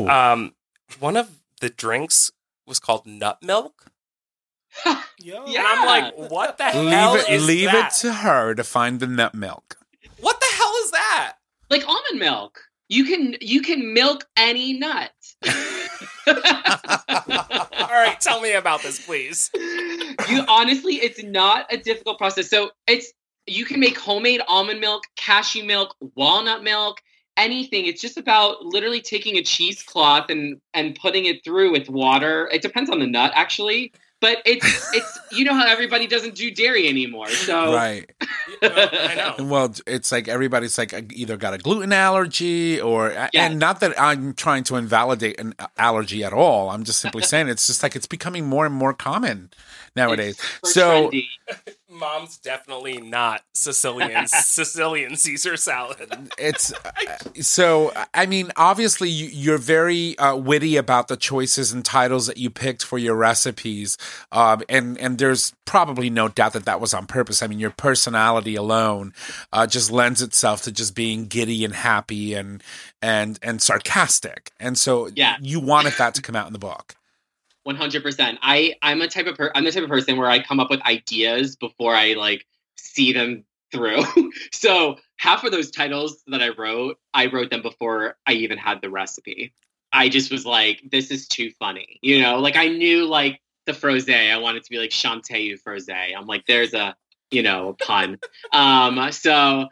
one of the drinks was called nut milk. Yeah. And I'm like, what the hell is that? Leave it to her to find the nut milk. What the hell is that? Like almond milk. You can milk any nut. All right, tell me about this, please. honestly, it's not a difficult process. So you can make homemade almond milk, cashew milk, walnut milk, anything. It's just about literally taking a cheesecloth and putting it through with water. It depends on the nut, actually. But it's you know how everybody doesn't do dairy anymore. So Right. I know. Well, it's like everybody's like either got a gluten allergy or, and not that I'm trying to invalidate an allergy at all. I'm just simply saying it's just like it's becoming more and more common nowadays. So trendy. Mom's definitely not Sicilian Caesar salad. it's so. I mean, obviously, you're very witty about the choices and titles that you picked for your recipes, and there's probably no doubt that was on purpose. I mean, your personality alone just lends itself to just being giddy and happy and sarcastic, and so you wanted that to come out in the book. 100%. I'm the type of person where I come up with ideas before I like see them through. So half of those titles that I wrote them before I even had the recipe. I just was like, this is too funny. You know, like I knew like the frosé, I wanted to be like Chanteyu frosé. I'm like, there's a, a pun. So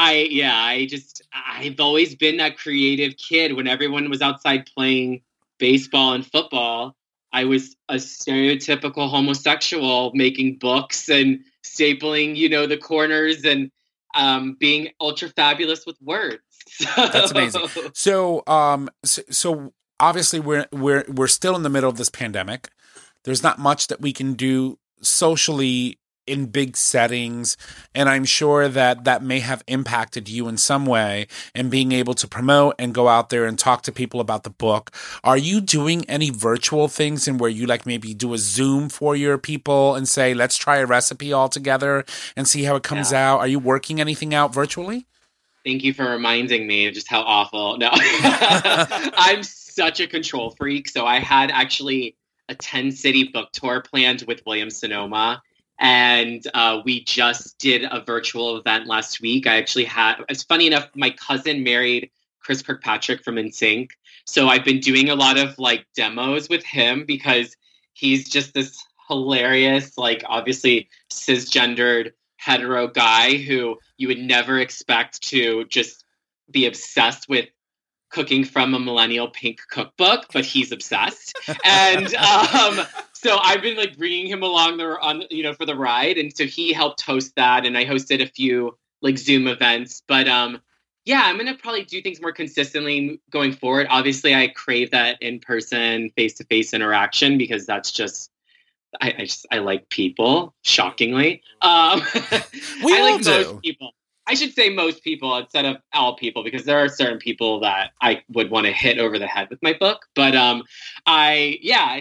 I've always been that creative kid. When everyone was outside playing baseball and football, I was a stereotypical homosexual making books and stapling, the corners and being ultra fabulous with words. That's amazing. So, so obviously we're still in the middle of this pandemic. There's not much that we can do socially in big settings, and I'm sure that may have impacted you in some way and being able to promote and go out there and talk to people about the book. Are you doing any virtual things in where you like maybe do a Zoom for your people and say, let's try a recipe all together and see how it comes out? Are you working anything out virtually? Thank you for reminding me of just how awful. No, I'm such a control freak. So I had actually a 10-city book tour planned with Williams-Sonoma. And we just did a virtual event last week. I actually it's funny enough, my cousin married Chris Kirkpatrick from NSYNC. So I've been doing a lot of like demos with him because he's just this hilarious, like obviously cisgendered hetero guy who you would never expect to just be obsessed with cooking from a millennial pink cookbook, but he's obsessed. And so I've been like bringing him along for the ride. And so he helped host that. And I hosted a few like Zoom events, but I'm going to probably do things more consistently going forward. Obviously I crave that in-person face-to-face interaction because that's just, I like people, shockingly. I like most people. I should say most people instead of all people, because there are certain people that I would want to hit over the head with my book. But I've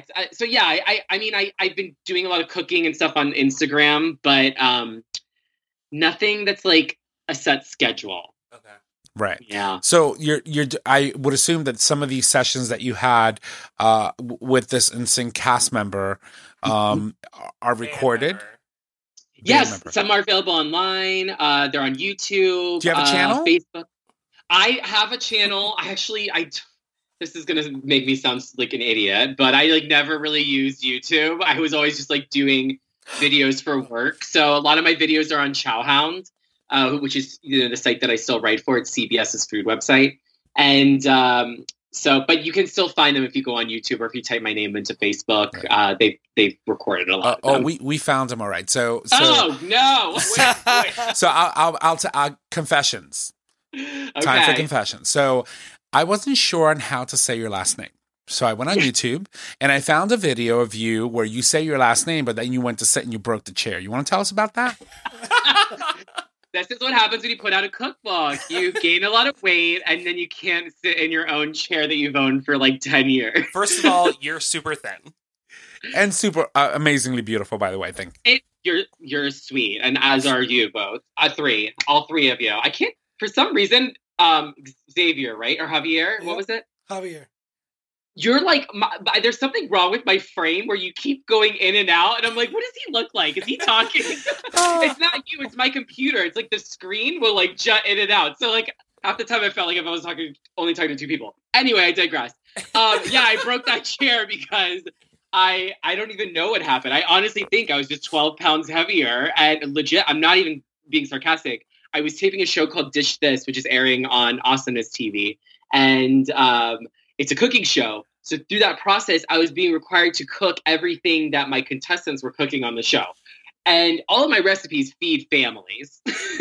been doing a lot of cooking and stuff on Instagram, but nothing that's like a set schedule. Okay. Right. Yeah. So I would assume that some of these sessions that you had with this NSYNC cast member are recorded. Yes, some are available online. They're on YouTube. Do you have a channel? Facebook. I have a channel. This is gonna make me sound like an idiot, but I like never really used YouTube. I was always just like doing videos for work. So a lot of my videos are on Chowhound, which is the site that I still write for. It's CBS's food website, and but you can still find them if you go on YouTube or if you type my name into Facebook. Right. They've recorded a lot. We found them all right. So oh no! Wait. So I'll confessions. Okay. Time for confessions. So I wasn't sure on how to say your last name. So I went on YouTube and I found a video of you where you say your last name, but then you went to sit and you broke the chair. You want to tell us about that? This is what happens when you put out a cookbook. You gain a lot of weight, and then you can't sit in your own chair that you've owned for like 10 years. First of all, you're super thin. And super amazingly beautiful, by the way, I think. You're sweet, and as are you both. All three of you. I can't, for some reason, Xavier, right? Or Javier? Yep. What was it? Javier. You're like, there's something wrong with my frame where you keep going in and out. And I'm like, what does he look like? Is he talking? It's not you, it's my computer. It's like the screen will like jut in and out. So like half the time I felt like if I was only talking to two people. Anyway, I digress. I broke that chair because I don't even know what happened. I honestly think I was just 12 pounds heavier, and legit, I'm not even being sarcastic. I was taping a show called Dish This, which is airing on Awesomeness TV, and it's a cooking show. So through that process, I was being required to cook everything that my contestants were cooking on the show. And all of my recipes feed families.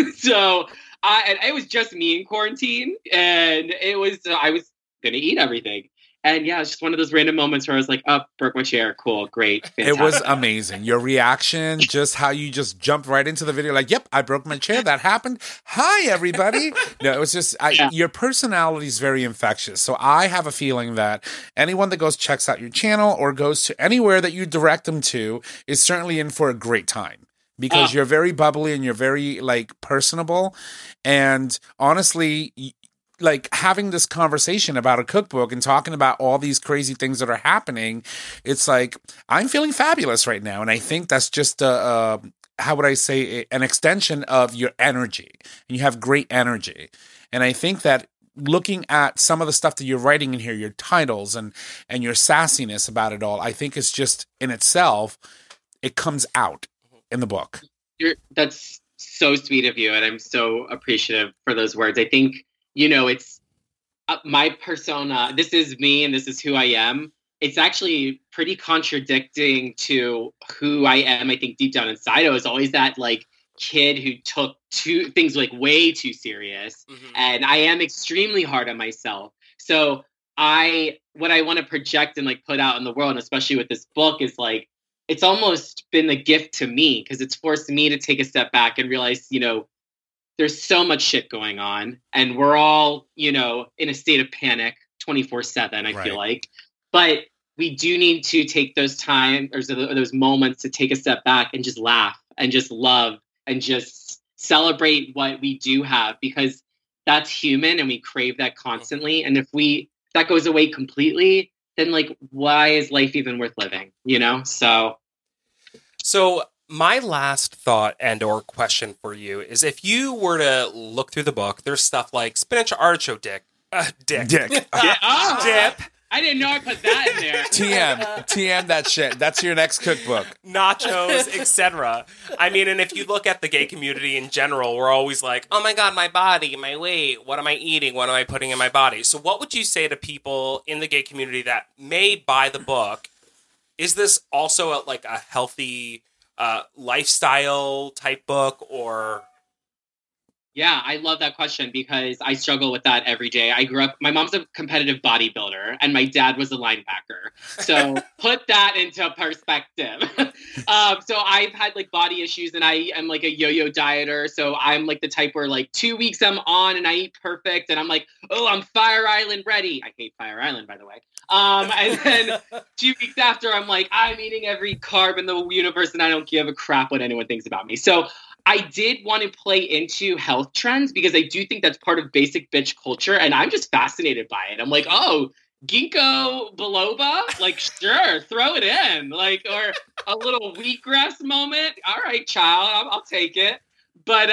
So it was just me in quarantine, and I was going to eat everything. And yeah, it's just one of those random moments where I was like, oh, broke my chair. Cool. Great. Fantastic. It was amazing. Your reaction, just how you just jumped right into the video. Like, yep, I broke my chair. That happened. Hi, everybody. No, it was just, your personality is very infectious. So I have a feeling that anyone that checks out your channel or goes to anywhere that you direct them to is certainly in for a great time. Because you're very bubbly and you're very, like, personable. And honestly, like having this conversation about a cookbook and talking about all these crazy things that are happening, it's like, I'm feeling fabulous right now. And I think that's just how would I say, an extension of your energy. And you have great energy. And I think that looking at some of the stuff that you're writing in here, your titles and your sassiness about it all, I think it's just in itself, it comes out in the book. That's so sweet of you. And I'm so appreciative for those words. I think, it's my persona. This is me and this is who I am. It's actually pretty contradicting to who I am. I think deep down inside, I was always that like kid who took things like way too serious. Mm-hmm. And I am extremely hard on myself. So what I want to project and like put out in the world, and especially with this book, is like, it's almost been a gift to me because it's forced me to take a step back and realize, there's so much shit going on and we're all, in a state of panic 24/7, I feel like. But we do need to take those time or those moments to take a step back and just laugh and just love and just celebrate what we do have, because that's human and we crave that constantly. And if that goes away completely, then like, why is life even worth living? So my last thought and or question for you is, if you were to look through the book, there's stuff like spinach artichoke dip. Dip. I didn't know I put that in there. TM that shit. That's your next cookbook. Nachos, etc. I mean, and if you look at the gay community in general, we're always like, oh my God, my body, my weight, what am I eating? What am I putting in my body? So what would you say to people in the gay community that may buy the book? Is this also a healthy lifestyle type book, or? Yeah, I love that question because I struggle with that every day. I grew up, my mom's a competitive bodybuilder and my dad was a linebacker. So put that into perspective. So I've had like body issues and I am like a yo-yo dieter. So I'm like the type where like 2 weeks I'm on and I eat perfect and I'm like, oh, I'm Fire Island ready. I hate Fire Island, by the way. And then 2 weeks after I'm like, I'm eating every carb in the universe and I don't give a crap what anyone thinks about me. So I did want to play into health trends because I do think that's part of basic bitch culture. And I'm just fascinated by it. I'm like, oh, ginkgo biloba? Like, sure, throw it in. Like, or a little wheatgrass moment. All right, child, I'll take it. But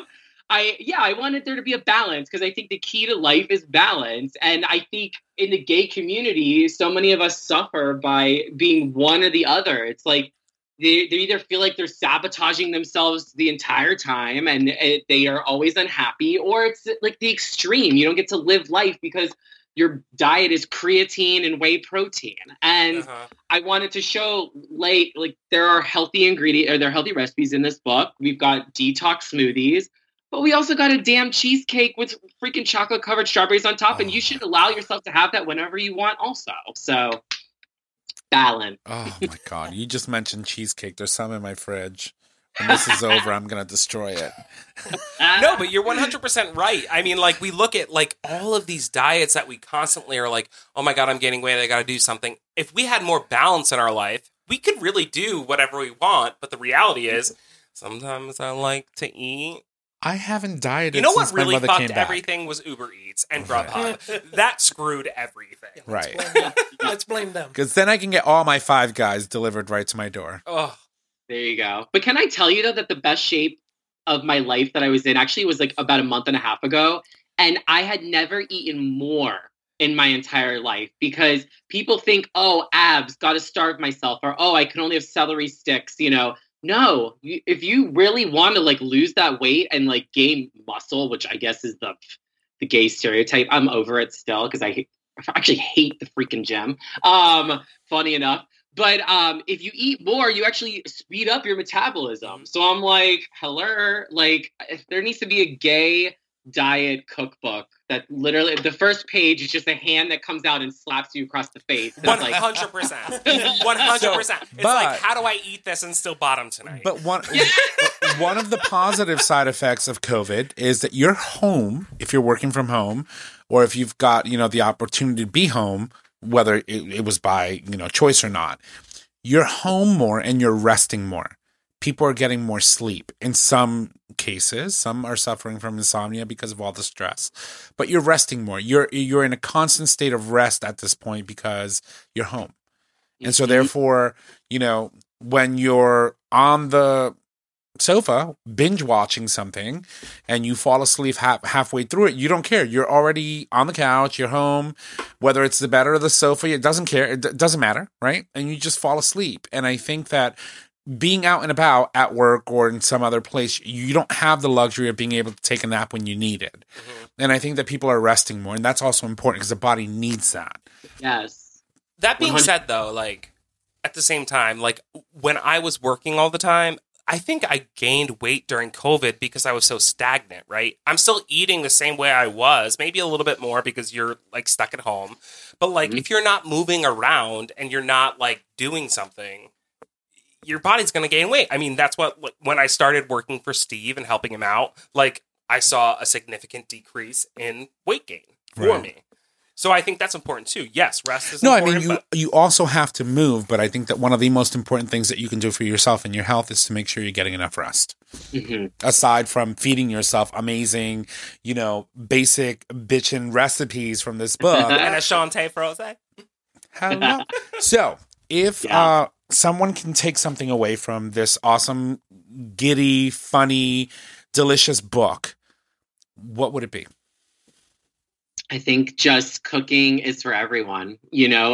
I wanted there to be a balance because I think the key to life is balance. And I think in the gay community, so many of us suffer by being one or the other. It's like, they either feel like they're sabotaging themselves the entire time and they are always unhappy, or it's like the extreme. You don't get to live life because your diet is creatine and whey protein. And I wanted to show like there are healthy ingredients, or there are healthy recipes in this book. We've got detox smoothies, but we also got a damn cheesecake with freaking chocolate covered strawberries on top. And you should allow yourself to have that whenever you want also. So balance. Oh my God. You just mentioned cheesecake. There's some in my fridge. When this is over, I'm going to destroy it. No, but you're 100% right. I mean, like, we look at like all of these diets that we constantly are like, oh my God, I'm gaining weight. I got to do something. If we had more balance in our life, we could really do whatever we want. But the reality is sometimes I like to eat. I haven't dieted. You know what since my really mother fucked came back. everything was Uber Eats and Grubhub. That screwed everything. Right. Let's blame them. Because then I can get all my Five Guys delivered right to my door. Oh, there you go. But can I tell you though that the best shape of my life that I was in actually was like about a month and a half ago, and I had never eaten more in my entire life, because people think, oh, abs, gotta starve myself, or oh, I can only have celery sticks, you know. No, if you really want to like lose that weight and like gain muscle, which I guess is the gay stereotype, I'm over it still because I actually hate the freaking gym. Funny enough. But if you eat more, you actually speed up your metabolism. So I'm like, hello, like there needs to be a gay diet cookbook that literally the first page is just a hand that comes out and slaps you across the face. 100%. 100%. It's like, how do I eat this and still bottom tonight? But one of the positive side effects of COVID is that you're home, if you're working from home, or if you've got, you know, the opportunity to be home, whether it was by, you know, choice or not, you're home more and you're resting more. People are getting more sleep. In some cases, some are suffering from insomnia because of all the stress, but you're resting more. You're in a constant state of rest at this point because you're home. And so therefore, you know, when you're on the sofa binge watching something and you fall asleep halfway through it, you don't care. You're already on the couch, you're home, whether it's the bed or the sofa, it doesn't care. It doesn't matter, right? And you just fall asleep. And I think that being out and about at work or in some other place, you don't have the luxury of being able to take a nap when you need it. Mm-hmm. And I think that people are resting more, and that's also important because the body needs that. Yes. That being 100- said, though, like at the same time, like when I was working all the time, I think I gained weight during COVID because I was so stagnant, right? I'm still eating the same way I was, maybe a little bit more because you're like stuck at home. But like if you're not moving around and you're not like doing something, your body's going to gain weight. I mean, that's what, when I started working for Steve and helping him out, like I saw a significant decrease in weight gain for me. So I think that's important too. Yes, rest is important. No, I mean, you also have to move, but I think that one of the most important things that you can do for yourself and your health is to make sure you're getting enough rest. Mm-hmm. Aside from feeding yourself amazing, you know, basic bitchin' recipes from this book. And a Shantae Froze. Hello. So, if someone can take something away from this awesome, giddy, funny, delicious book, what would it be? I think just cooking is for everyone. You know,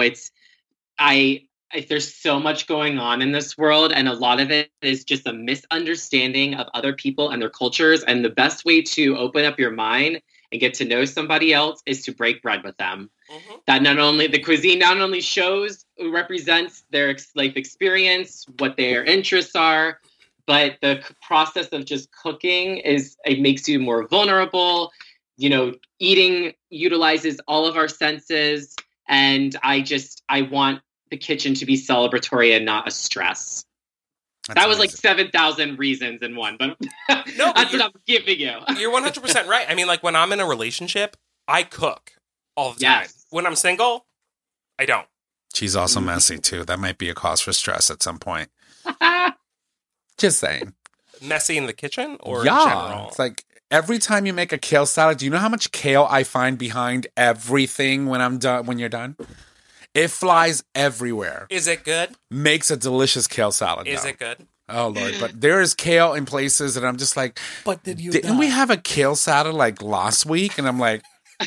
there's so much going on in this world, and a lot of it is just a misunderstanding of other people and their cultures. And the best way to open up your mind and get to know somebody else is to break bread with them. Mm-hmm. That the cuisine not only represents their life experience, what their interests are, but the process of just cooking it makes you more vulnerable. You know, eating utilizes all of our senses, and I want the kitchen to be celebratory and not a stress. That was amazing. Like 7,000 reasons in one, but no, that's what I'm giving you. You're 100% right. I mean, like when I'm in a relationship, I cook all the time. Yes. When I'm single, I don't. She's also messy too. That might be a cause for stress at some point. Just saying. Messy in the kitchen or in general? It's like every time you make a kale salad, do you know how much kale I find behind everything when I'm done? When you're done, it flies everywhere. Is it good? Makes a delicious kale salad. Is it good? Oh Lord! But there is kale in places that I'm just like, but didn't we have a kale salad like last week? And I'm like,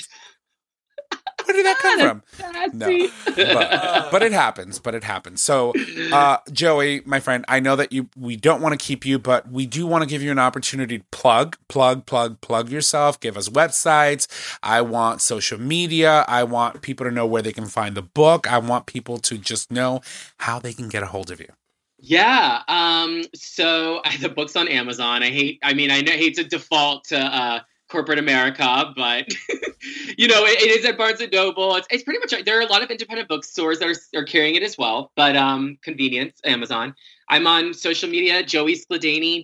where did that come from? No, but it happens. So, Joey, my friend, I know that we don't want to keep you, but we do want to give you an opportunity to plug yourself. Give us websites. I want social media. I want people to know where they can find the book. I want people to just know how they can get a hold of you. Yeah. So the book's on Amazon. I hate to default to corporate America, but you know, it is at Barnes & Noble. It's pretty much, there are a lot of independent bookstores that are carrying it as well, but convenience, Amazon. I'm on social media, Joey Skladany,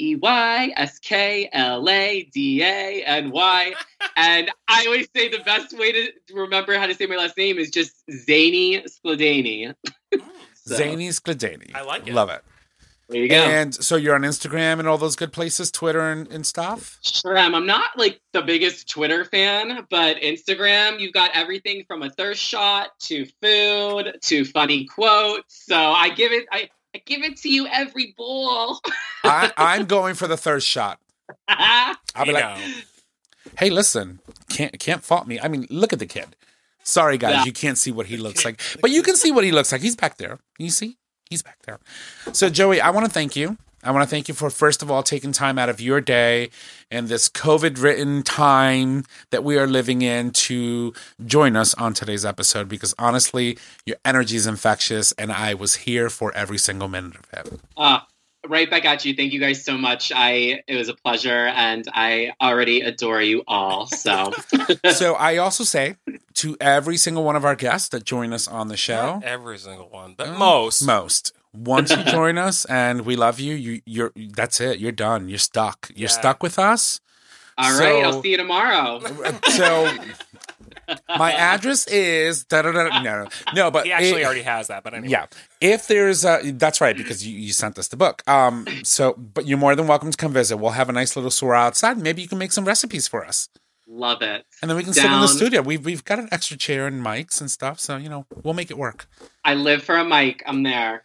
JoeySkladany. And I always say the best way to remember how to say my last name is just Zany Skladany. Zany Skladany. I like it. Love it. There you go. And so you're on Instagram and all those good places, Twitter and stuff? Sure am. I'm not like the biggest Twitter fan, but Instagram, you've got everything from a thirst shot to food to funny quotes. So I give it to you every bowl. I'm going for the thirst shot. I'll be like, hey, listen, can't fault me. I mean, look at the kid. Sorry, guys, Yeah. you can't see what he looks like. But you can see what he looks like. He's back there. You see? He's back there. So, Joey, I want to thank you. I want to thank you for, first of all, taking time out of your day and this COVID-ridden time that we are living in to join us on today's episode, because honestly, your energy is infectious, and I was here for every single minute of it. Right back at you. Thank you guys so much. It was a pleasure, and I already adore you all. So, So I also say to every single one of our guests that join us on the show, Not every single one, but most. once you join us and we love you, you're that's it. You're done. You're stuck. You're stuck with us. all right. I'll see you tomorrow. So my address is no, but He actually already has that, but anyway. yeah. If there's that's right, because you sent us the book. But you're more than welcome to come visit. We'll have a nice little soiree outside. Maybe you can make some recipes for us. Love it. And then we can sit in the studio. We've got an extra chair and mics and stuff, so we'll make it work. I live for a mic. I'm there.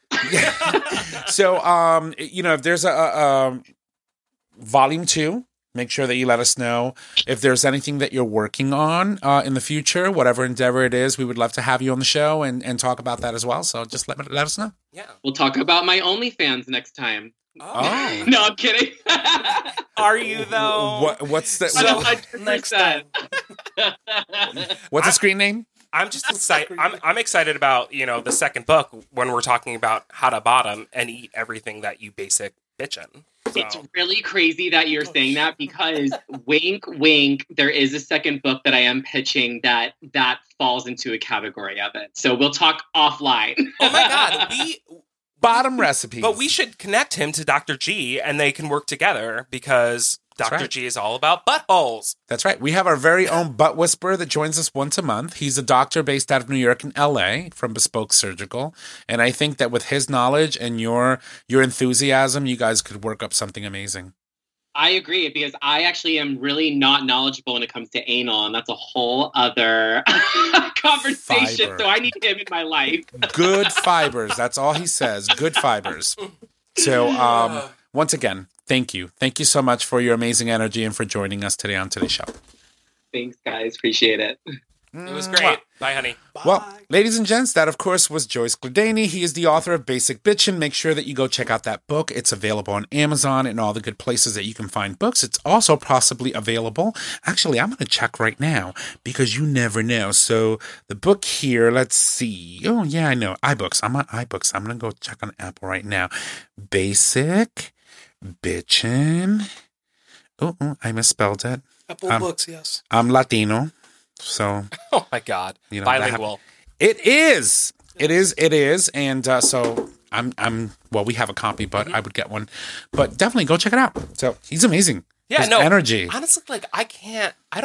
So if there's a volume 2, make sure that you let us know if there's anything that you're working on in the future, whatever endeavor it is. We would love to have you on the show and talk about that as well. So just let us know. Yeah. We'll talk about my OnlyFans next time. Oh. No, I'm kidding. Are you though? What's the 100%. what's the screen name? I'm just excited. I'm excited about the second book when we're talking about how to bottom and eat everything that you basic bitchin'. So. It's really crazy that you're saying that, because wink, wink, there is a second book that I am pitching that falls into a category of it. So we'll talk offline. Oh my God, Bottom recipes. But we should connect him to Dr. G and they can work together, because Dr. right. G is all about buttholes. That's right. We have our very own butt whisperer that joins us once a month. He's a doctor based out of New York and LA from Bespoke Surgical. And I think that with his knowledge and your enthusiasm, you guys could work up something amazing. I agree, because I actually am really not knowledgeable when it comes to anal, and that's a whole other conversation. Fiber. So I need him in my life. Good fibers. That's all he says. Good fibers. So, once again, thank you. Thank you so much for your amazing energy and for joining us today on today's show. Thanks, guys. Appreciate it. It was great. Bye, honey. Well, ladies and gents, that, of course, was Joyce Glendani. He is the author of Basic Bitchin'. Make sure that you go check out that book. It's available on Amazon and all the good places that you can find books. It's also possibly available. Actually, I'm going to check right now, because you never know. So the book here, let's see. Oh, yeah, I know. iBooks. I'm on iBooks. I'm going to go check on Apple right now. Basic Bitchin'. Oh, I misspelled it. Apple Books, yes. I'm Latino. So, Oh my God. Bilingual. It is. And so well, we have a copy, but I would get one. But definitely go check it out. So he's amazing. Yeah, His no. energy. Honestly, I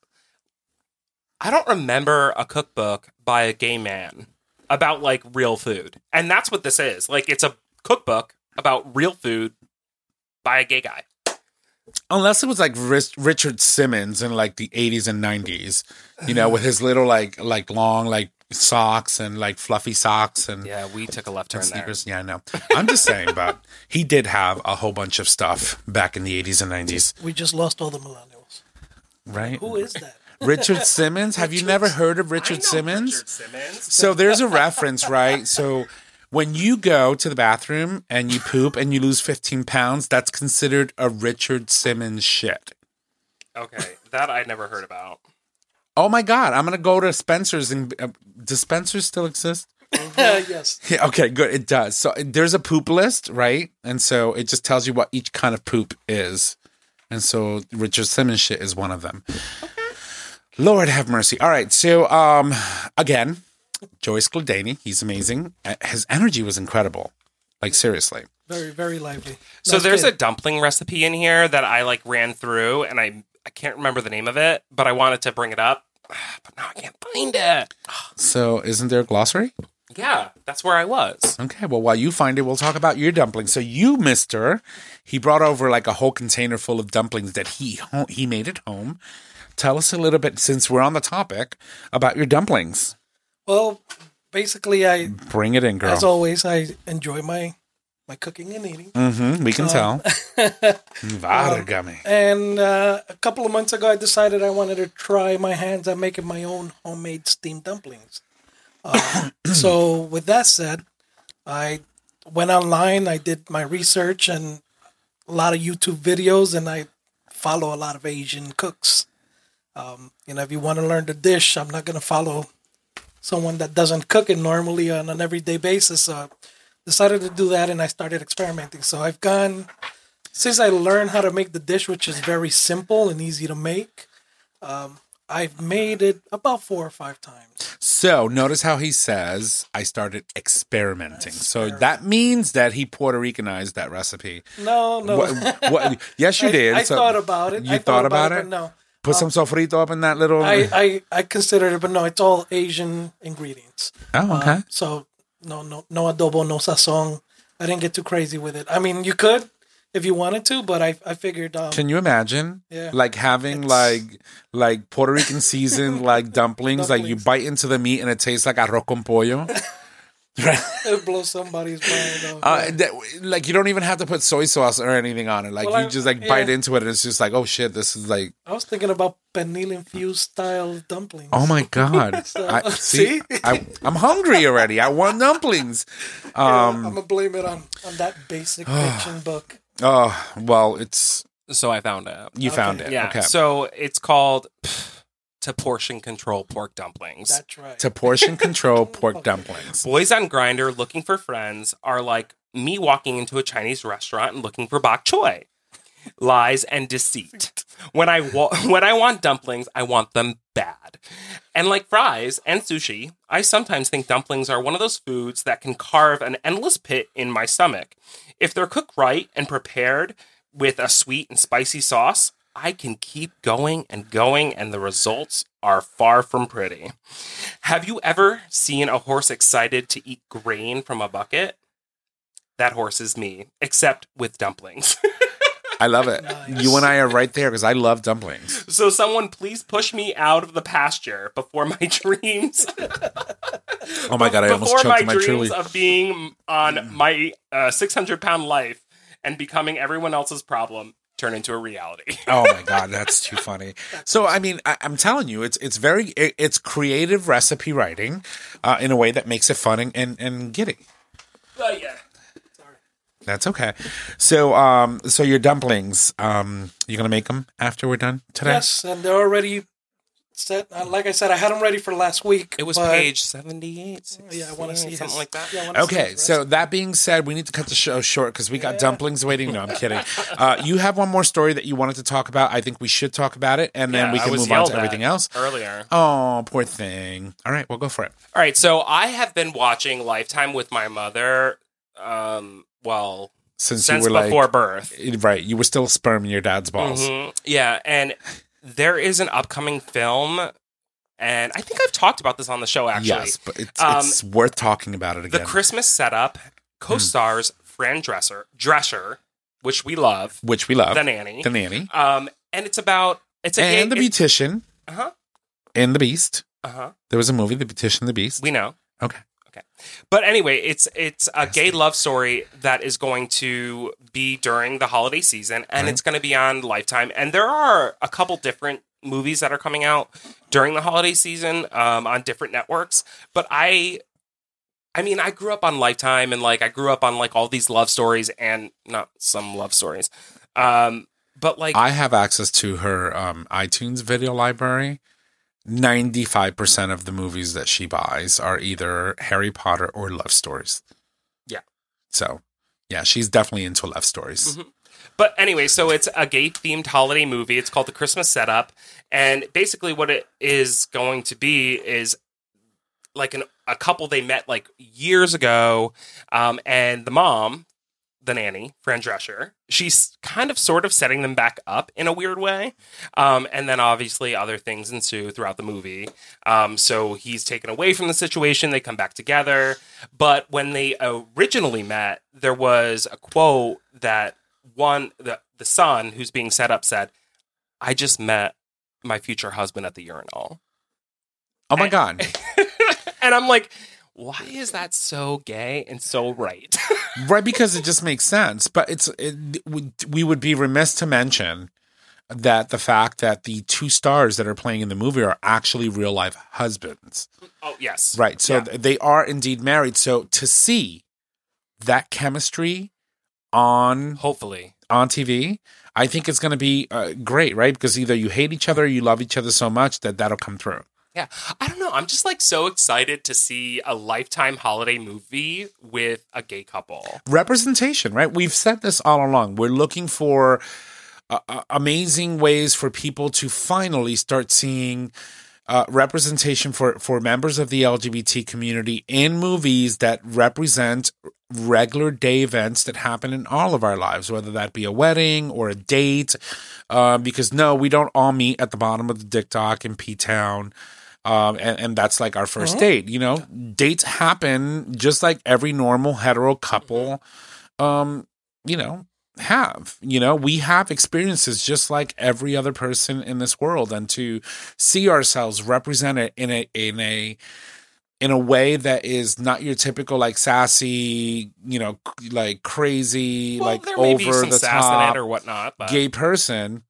don't remember a cookbook by a gay man about real food. And that's what this is. It's a cookbook about real food by a gay guy. Unless it was Richard Simmons in the 80s and 90s, with his little long socks and fluffy socks and Yeah, we took a left turn there. sneakers. Yeah, I know. I'm just saying, but he did have a whole bunch of stuff back in the 80s and 90s, We just lost all the millennials. right? Who is that? Richard Simmons. Have you never heard of I Richard know Simmons? Richard Simmons. So there's a reference, right? So when you go to the bathroom and you poop and you lose 15 pounds, that's considered a Richard Simmons shit. Okay, that I never heard about. Oh my God, I'm going to go to Spencer's. And does Spencer's still exist? Yes. Yeah, okay, good. It does. So there's a poop list, right? And so it just tells you what each kind of poop is. And so Richard Simmons shit is one of them. Lord have mercy. All right. So, again, Joyce Glendani, he's amazing. His energy was incredible. Seriously. Very, very lively. So Nice there's kid. a dumpling recipe in here that I ran through, and I can't remember the name of it, but I wanted to bring it up, but now I can't find it. So isn't there a glossary? Yeah, that's where I was. Okay, well, while you find it, we'll talk about your dumplings. So you, mister, he brought over a whole container full of dumplings that he made at home. Tell us a little bit, since we're on the topic, about your dumplings. Well, basically, Bring it in, girl. as always, I enjoy my my cooking and eating. We can tell. Vargame. And a couple of months ago, I decided I wanted to try my hands at making my own homemade steamed dumplings. So with that said, I went online, I did my research and a lot of YouTube videos, and I follow a lot of Asian cooks. If you want to learn the dish, I'm not going to follow someone that doesn't cook it normally on an everyday basis. So decided to do that, and I started experimenting. So I've gone, since I learned how to make the dish, which is very simple and easy to make, I've made it about 4 or 5 times. So notice how he says, I started experimenting. So that means that he Puerto Ricanized that recipe. No. Yes, you did. I thought about it. You thought about it? But no. Put some sofrito up in that little... I considered it, but no, it's all Asian ingredients. Oh, okay. So no adobo, no sazon. I didn't get too crazy with it. I mean, you could if you wanted to, but I figured... Can you imagine? Yeah. Like having like Puerto Rican seasoned like dumplings, like you bite into the meat and it tastes like arroz con pollo? It blows somebody's mind. Like you don't even have to put soy sauce or anything on it. Like you just bite into it and it's just like, oh shit, this is like... I was thinking about pernil infused style dumplings. Oh my God. See? I'm hungry already. I want dumplings. I'm going to blame it on that basic fiction book. Oh, well, it's... So I found it. You found it. Yeah. Okay. So it's called To Portion Control Pork Dumplings. That's right. To portion control pork dumplings. Boys on Grindr looking for friends are like me walking into a Chinese restaurant and looking for bok choy. Lies and deceit. When I want dumplings, I want them bad. And like fries and sushi, I sometimes think dumplings are one of those foods that can carve an endless pit in my stomach. If they're cooked right and prepared with a sweet and spicy sauce, I can keep going, and the results are far from pretty. Have you ever seen a horse excited to eat grain from a bucket? That horse is me, except with dumplings. I love it. Nice. You and I are right there because I love dumplings. So someone please push me out of the pasture before my dreams. Oh my God, I almost before choked my my dreams truly. of being on my 600-pound life and becoming everyone else's problem turn into a reality. Oh my God, that's too funny. So, I mean, I'm telling you, it's creative recipe writing in a way that makes it fun and giddy. Yeah. That's okay. So, so your dumplings, you gonna make them after we're done today? Yes, and they're already set. Like I said, I had them ready for last week. It was but- page 78. Yeah, I want to see something his- like that. Yeah, I wanna see Okay, his so recipe. that being said, we need to cut the show short because we got dumplings waiting. No, I'm kidding. You have one more story that you wanted to talk about. I think we should talk about it, and then Yeah, we I can was move on yelled to at everything else. earlier. Oh, poor thing. All right, we'll go for it. All right, so I have been watching Lifetime with my mother, Since since you were before like, birth. right, you were still sperm in your dad's balls. Mhm. Yeah, and there is an upcoming film, and I think I've talked about this on the show, actually. Yes, but it's worth talking about it The again. Christmas Setup co-stars Fran Drescher, which we love, Which we love. the nanny. The nanny. And it's about it's a And the gay, beautician. uh-huh, And the beast. uh-huh. There was a movie, The Beautician and the Beast. We know. Okay. But anyway, it's a gay love story that is going to be during the holiday season, and Right. it's going to be on Lifetime. And there are a couple different movies that are coming out during the holiday season on different networks. But I mean, I grew up on Lifetime, and like I grew up on like all these love stories, and not some love stories, but like I have access to her iTunes video library. 95% of the movies that she buys are either Harry Potter or love stories. Yeah. So, yeah, she's definitely into love stories. Mhm. But anyway, so it's a gay-themed holiday movie. It's called The Christmas Setup. And basically what it is going to be is like a couple they met like years ago. And the mom, the nanny, Fran Drescher, she's kind of sort of setting them back up in a weird way. And then obviously other things ensue throughout the movie. So he's taken away from the situation. They come back together. But when they originally met, there was a quote that the son who's being set up said, "I just met my future husband at the urinal." Oh my God. And I'm like, why is that so gay and so right? Right, because it just makes sense. But we would be remiss to mention that the fact that the two stars that are playing in the movie are actually real life husbands. Oh, yes. Right. So Yeah. they are indeed married. So to see that chemistry on Hopefully. on TV, I think it's going to be great, right? Because either you hate each other or you love each other so much that that'll come through. Yeah. I don't know. I'm just like so excited to see a Lifetime holiday movie with a gay couple. Representation, right? We've said this all along. We're looking for amazing ways for people to finally start seeing representation for members of the LGBT community in movies that represent regular day events that happen in all of our lives, whether that be a wedding or a date. Because no, we don't all meet at the bottom of the Dick Dock in P-Town. And that's like our first date. You know, dates happen just like every normal hetero couple, you know, we have experiences just like every other person in this world, and to see ourselves represented in a way that is not your typical like sassy, like crazy, Well, like there may be over some the sass in top it or whatnot, but gay person.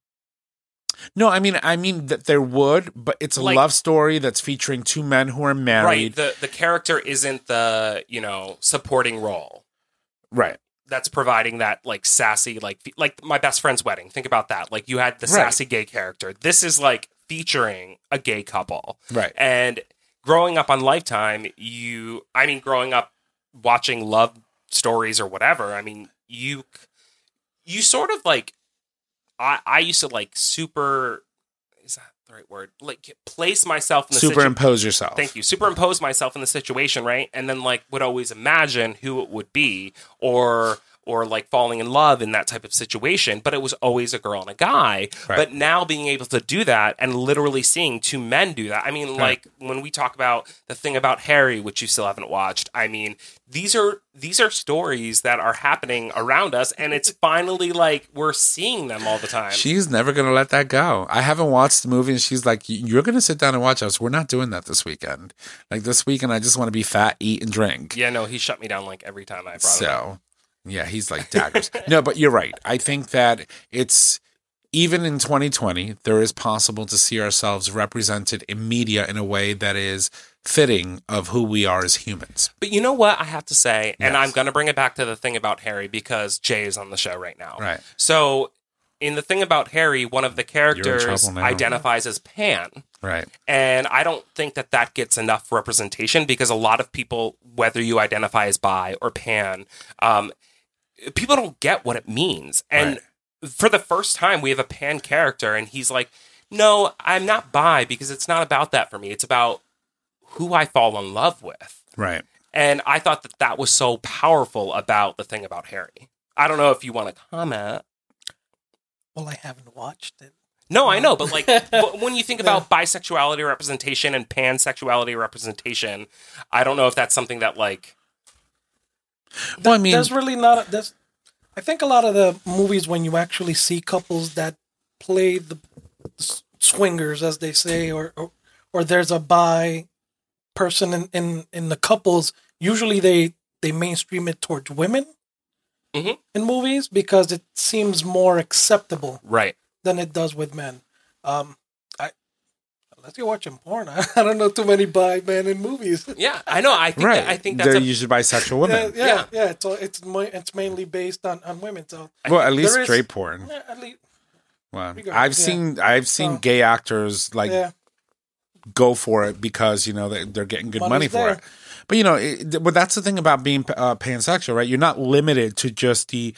No, I mean that there would, but it's a Like- love story that's featuring two men who are right. married. The character isn't the, supporting role. Right. That's providing that like sassy, like My Best Friend's Wedding. Think about that. Like you had the Right. sassy gay character. This is like featuring a gay couple. Right. And growing up on Lifetime, growing up watching love stories or whatever, I mean, you sort of like, I used to like super, is that the right word? Like place myself in the Superimpose yourself. Thank you. Superimpose myself in the situation, right? And then like would always imagine who it would be or like falling in love in that type of situation, but it was always a girl and a guy. Right. But now being able to do that and literally seeing two men do that. I mean, like when we talk about the thing about Harry, which you still haven't watched, I mean, these are stories that are happening around us, and it's finally like we're seeing them all the time. She's never going to let that go. I haven't watched the movie, and she's like, you're going to sit down and watch us. We're not doing that this weekend. Like this weekend, I just want to be fat, eat, and drink. Yeah, no, he shut me down like every time I brought it up. So, yeah, he's like daggers. No, but you're right. I think that it's, even in 2020, there is possible to see ourselves represented in media in a way that is fitting of who we are as humans. But you know what I have to say, and Yes. I'm going to bring it back to the thing about Harry because Jay is on the show right now. Right. So in the thing about Harry, one of the characters trouble now. identifies as Pan. Right. And I don't think that gets enough representation because a lot of people, whether you identify as bi or pan, people don't get what it means. And for the first time, we have a pan character, and he's like, no, I'm not bi because it's not about that for me. It's about who I fall in love with. Right. And I thought that was so powerful about the thing about Harry. I don't know if you want to comment. Well, I haven't watched it. No, I know, but like but when you think about bisexuality representation and pansexuality representation, I don't know if that's something that like. Well, I mean, There's really not. I think a lot of the movies, when you actually see couples that play the swingers, as they say, or there's a bi person in the couples, usually they mainstream it towards women in movies because it seems more acceptable Right. than it does with men. Unless you're watching porn, I don't know too many bi men in movies. Yeah, I know. I think right. I think that's they're usually bisexual women. Yeah. It's mainly based on women. So Well, at least there is- straight porn. yeah, at least Well, Regardless, I've seen So- gay actors like yeah. go for it because they're getting good money Money's for there. it. But but that's the thing about being pansexual, right? You're not limited to just the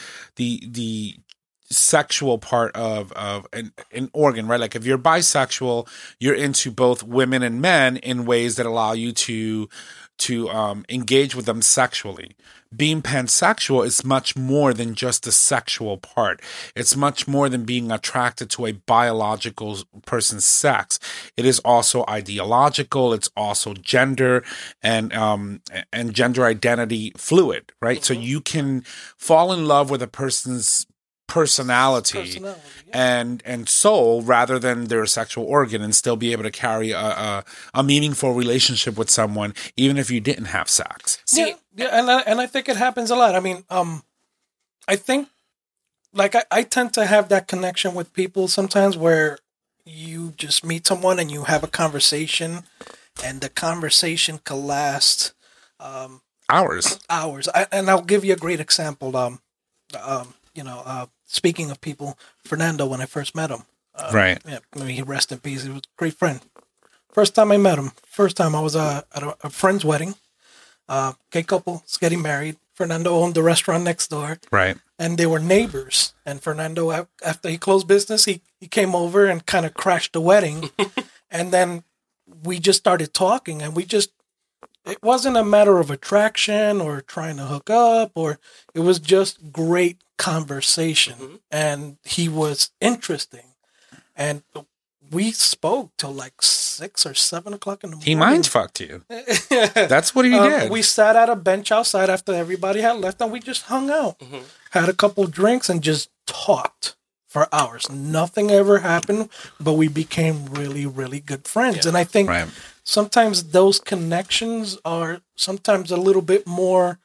sexual part of an organ, right? Like if you're bisexual, you're into both women and men in ways that allow you to engage with them sexually. Being pansexual is much more than just the sexual part. It's much more than being attracted to a biological person's sex. It is also ideological. It's also gender and gender identity fluid, right? So you can fall in love with a person's personality and soul rather than their sexual organ, and still be able to carry a meaningful relationship with someone even if you didn't have sex. And I think it happens a lot. I mean, I think like I tend to have that connection with people sometimes where you just meet someone and you have a conversation, and the conversation can last hours. And I'll give you a great example. Speaking of people, Fernando, when I first met him, right? Yeah, may he rest in peace. He was a great friend. First time I met him, I was at a friend's wedding. Gay couple is getting married. Fernando owned the restaurant next door, right? And they were neighbors. And Fernando, after he closed business, he came over and kind of crashed the wedding. And then we just started talking, and it wasn't a matter of attraction or trying to hook up, or it was just great conversation. Mm-hmm. And he was interesting. And we spoke till like 6 or 7 o'clock in the morning. He mind fucked you. That's what he did. We sat at a bench outside after everybody had left, and we just hung out, had a couple drinks, and just talked for hours. Nothing ever happened, but we became really, really good friends. Yeah. And I think sometimes those connections are sometimes a little bit more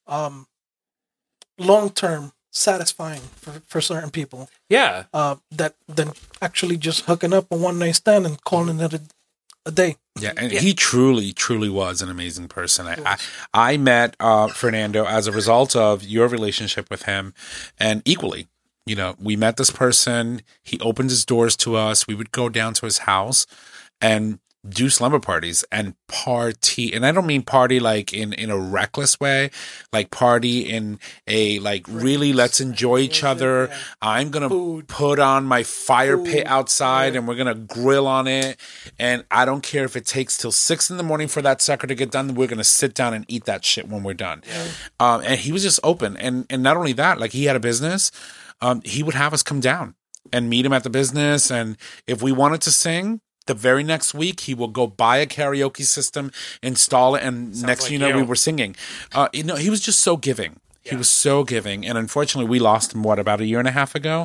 long-term satisfying for certain people. Yeah. Than actually just hooking up a one-night stand and calling it a day. Yeah, and he truly, truly was an amazing person. I met Fernando as a result of your relationship with him, and equally, we met this person. He opened his doors to us. We would go down to his house and do slumber parties and party. And I don't mean party like in a reckless way, like party in a like really let's enjoy each other. Yeah. I'm going to put on my fire pit outside and we're going to grill on it. And I don't care if it takes till 6 a.m. for that sucker to get done. We're going to sit down and eat that shit when we're done. Yeah. And he was just open. And not only that, like he had a business. He would have us come down and meet him at the business. And if we wanted to sing, the very next week, he will go buy a karaoke system, install it, and sounds next thing we were singing. He was just so giving. Yeah. He was so giving. And unfortunately, we lost him, about a year and a half ago?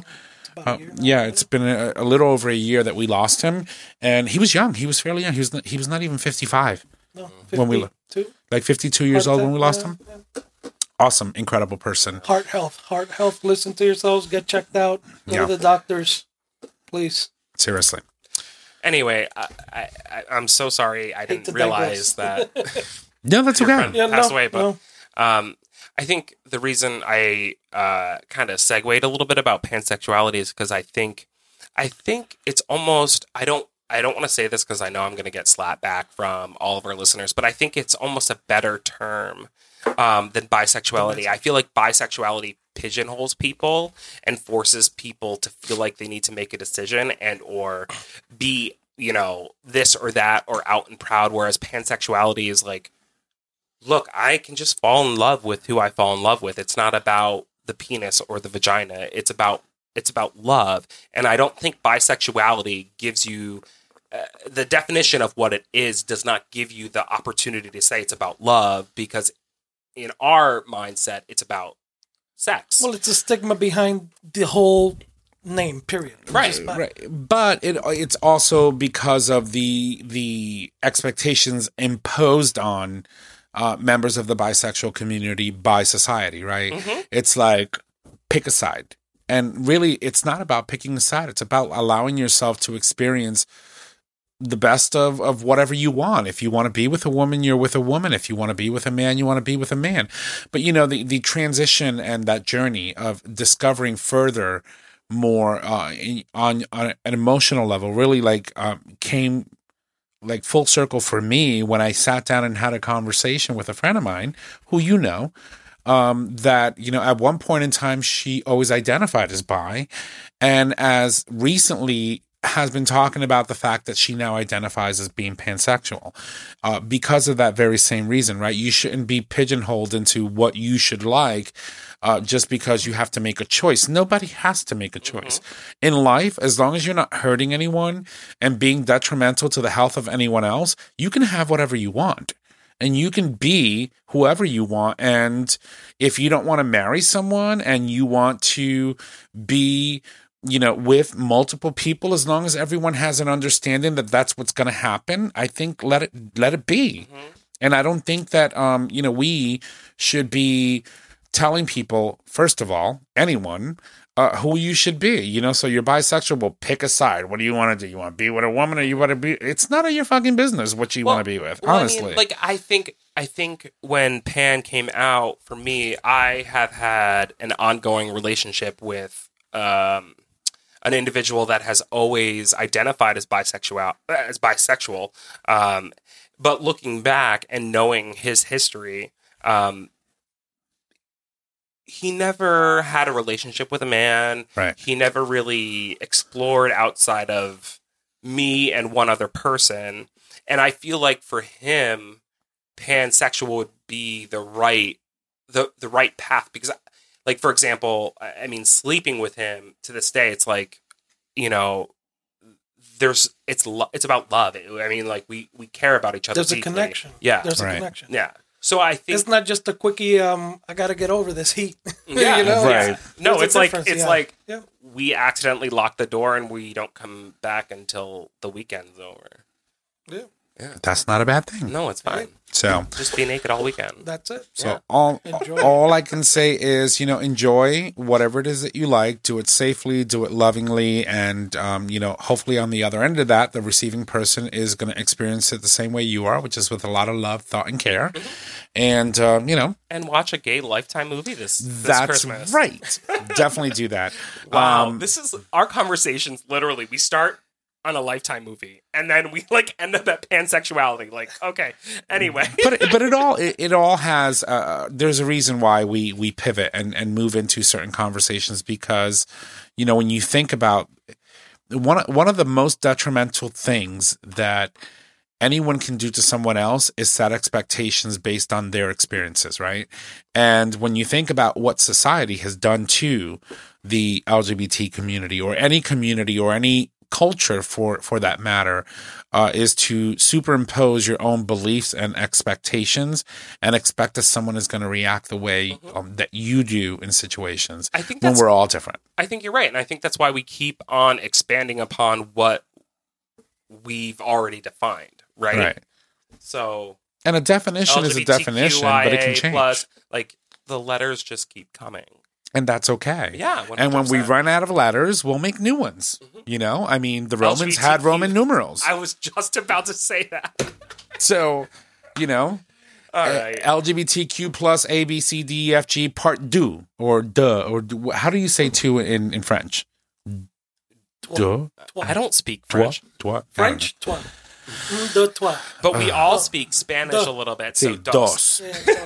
It's been a little over a year that we lost him. And he was young. He was fairly young. He was not even 55. No, 52? Like 52 years old when we lost him? Yeah. Awesome, incredible person. Heart health. Listen to yourselves. Get checked out. Go to the doctors, please. Seriously. Anyway, I'm so sorry. I didn't realize that. No, that's okay. Passed away, but I think the reason I kind of segued a little bit about pansexuality is because I think it's almost. I don't want to say this because I know I'm going to get slapped back from all of our listeners, but I think it's almost a better term than bisexuality. I feel like bisexuality pigeonholes people and forces people to feel like they need to make a decision and or be, this or that or out and proud, whereas pansexuality is like, look, I can just fall in love with who I fall in love with. It's not about the penis or the vagina. It's about love. And I don't think bisexuality gives you the definition of what it is does not give you the opportunity to say it's about love, because in our mindset, it's about sex. Well, it's a stigma behind the whole name, period. Right. But it's also because of the expectations imposed on members of the bisexual community by society, right? Mm-hmm. It's like, pick a side. And really, it's not about picking a side. It's about allowing yourself to experience the best of whatever you want. If you want to be with a woman, you're with a woman. If you want to be with a man, you want to be with a man. But, the transition and that journey of discovering further more on an emotional level really came like full circle for me when I sat down and had a conversation with a friend of mine who that, at one point in time, she always identified as bi, and as recently has been talking about the fact that she now identifies as being pansexual because of that very same reason, right? You shouldn't be pigeonholed into what you should like just because you have to make a choice. Nobody has to make a choice. Mm-hmm. In life, as long as you're not hurting anyone and being detrimental to the health of anyone else, you can have whatever you want. and you can be whoever you want. And if you don't want to marry someone and you want to be, with multiple people, as long as everyone has an understanding that that's what's going to happen, I think let it be. Mm-hmm. And I don't think that, we should be telling people, first of all, anyone, who you should be, so you're bisexual, well, pick a side. What do you want to do? You want to be with a woman or you want to be, it's none of your fucking business what you want to be with, honestly. I think when Pan came out, for me, I have had an ongoing relationship with, an individual that has always identified as bisexual. But looking back and knowing his history, he never had a relationship with a man. Right. He never really explored outside of me and one other person. And I feel like for him, pansexual would be the right path, because, like, for example, I mean, sleeping with him to this day, it's like, it's about love. I mean, like, we care about each other. There's deeply. a connection. Yeah. There's a connection. Yeah. So I think it's not just a quickie. I got to get over this heat. Yeah, right. No, it's like yeah. We accidentally lock the door and we don't come back until the weekend's over. Yeah. That's not a bad thing. No, it's fine. So just be naked all weekend. That's it. So all I can say is, enjoy whatever it is that you like. Do it safely, do it lovingly, and hopefully on the other end of that, the receiving person is going to experience it the same way you are, which is with a lot of love, thought, and care. Mm-hmm. And and watch a gay Lifetime movie this that's Christmas. Right. Definitely do that. Wow, this is our conversations. Literally, we start on a Lifetime movie, and then we end up at pansexuality. Like, okay, anyway. but it all has. There's a reason why we pivot and move into certain conversations, because when you think about one of the most detrimental things that anyone can do to someone else is set expectations based on their experiences, right? And when you think about what society has done to the LGBT community, or any culture for that matter, is to superimpose your own beliefs and expectations and expect that someone is going to react the way that you do in situations. I think when we're all different. I think you're right. And I think that's why we keep on expanding upon what we've already defined, right? Right. So, and a definition is a definition, but it can change. Plus, the letters just keep coming. And that's okay. Yeah. 100%. And when we run out of letters, we'll make new ones. Mm-hmm. I mean, the Romans had Roman numerals. I was just about to say that. So, all right. LGBTQ plus A, B, C, D, E, F, G, part deux, or duh, or how do you say two in French? Duh? I don't speak French. French? Toi. De toi. But we all speak Spanish a little bit. So dos.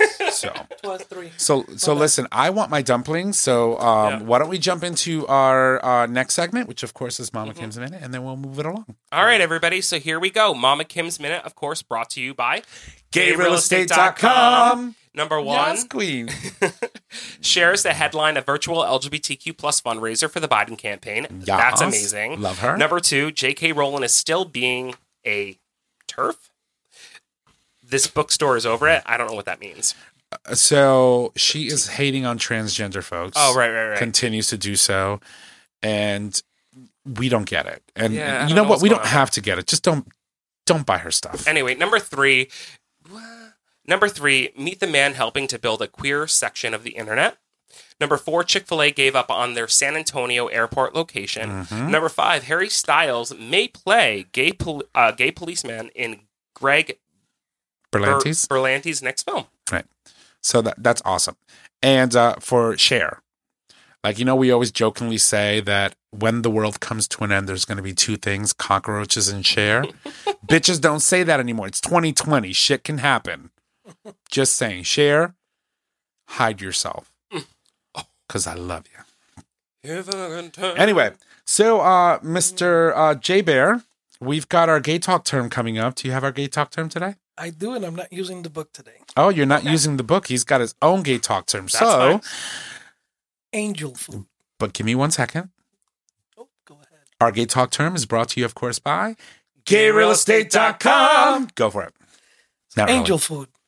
So listen, I want my dumplings. So why don't we jump into our next segment, which of course is Mama Kim's Minute, and then we'll move it along. All right, everybody. So here we go. Mama Kim's Minute, of course, brought to you by GayRealEstate.com. Number one, yes, Queen. shares the headline of virtual LGBTQ plus fundraiser for the Biden campaign. Yes. That's amazing. Love her. Number two, J.K. Rowling is still being a TERF. This bookstore is over it. I don't know what that means. So she is hating on transgender folks. Oh, right. Continues to do so. And we don't get it. And yeah, you know what? We don't have to get it. Just don't buy her stuff. Anyway, number three, meet the man helping to build a queer section of the internet. Number 4, Chick-fil-A gave up on their San Antonio airport location. Mm-hmm. Number 5, Harry Styles may play gay policeman in Greg Berlanti's next film. Right. So that's awesome. And for Cher, we always jokingly say that when the world comes to an end, there's going to be 2 things, cockroaches and Cher. Bitches don't say that anymore. It's 2020. Shit can happen. Just saying. Cher, hide yourself. Because I love you. Anyway, so Mr. J Bear, we've got our gay talk term coming up. Do you have our gay talk term today? I do, and I'm not using the book today. Oh, you're not using the book. He's got his own gay talk term. That's fine. Angel food. But give me 1 second. Oh, go ahead. Our gay talk term is brought to you, of course, by GayRealEstate.com. Go for it. Angel food.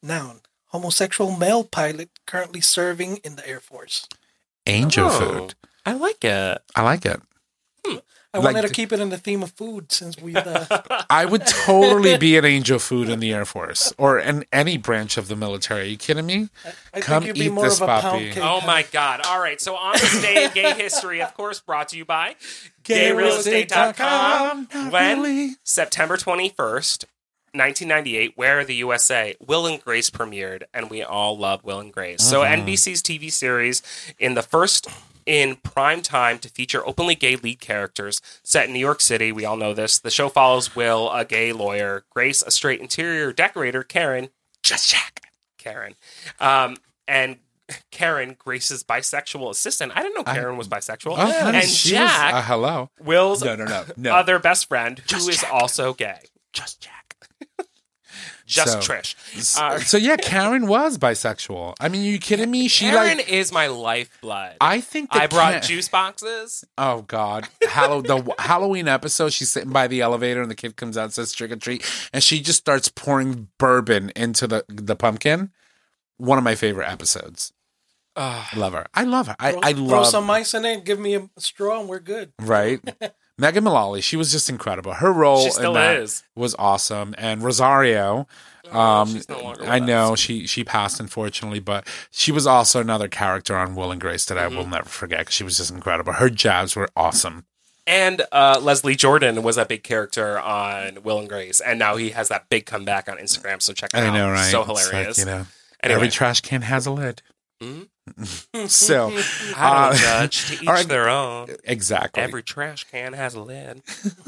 Noun. Homosexual male pilot currently serving in the Air Force. Angel Oh, food. I like it. I like it. I Like wanted to keep it in the theme of food since we. I would totally be an angel food in the Air Force or in any branch of the military. Are you kidding me? I Come think you'd be eat more this of a puppy. pound cake. Oh my God. All right. So on this day in gay history, of course, brought to you by GayRealEstate.com. Not When? really. September 21st, 1998, Where Are the USA? Will and Grace premiered, and we all love Will and Grace. So NBC's TV series in the first in prime time to feature openly gay lead characters set in New York City. We all know this. The show follows Will, a gay lawyer, Grace, a straight interior decorator, Karen, just Jack, Karen, and Karen, Grace's bisexual assistant. I didn't know Karen was bisexual. Oh, honey, and she Jack, was, hello. Will's No. other best friend, Just who is Jack. also gay. Just Jack. Just So- Trish. So yeah, Karen was bisexual. I mean, are you kidding me? She Karen like. is my lifeblood. I think that I brought Karen- juice boxes. Oh God! The Halloween episode, she's sitting by the elevator, and the kid comes out and says "trick or treat," and she just starts pouring bourbon into the pumpkin. One of my favorite episodes. I love her. I love her. I Throw love some ice in it, give me a straw, and we're good. right. Megan Mullally, she was just incredible. Her role She still in that is. was awesome, and Rosario. She's no longer I with know us. she passed unfortunately, but she was also another character on Will and Grace that I will never forget because she was just incredible. Her jabs were awesome. And Leslie Jordan was a big character on Will and Grace, and now he has that big comeback on Instagram. So check it out. I know, right? So It's like, hilarious. Anyway. Anyway. Every trash can has a lid. So I don't judge. To each all right. their own. exactly. Every trash can has a lid.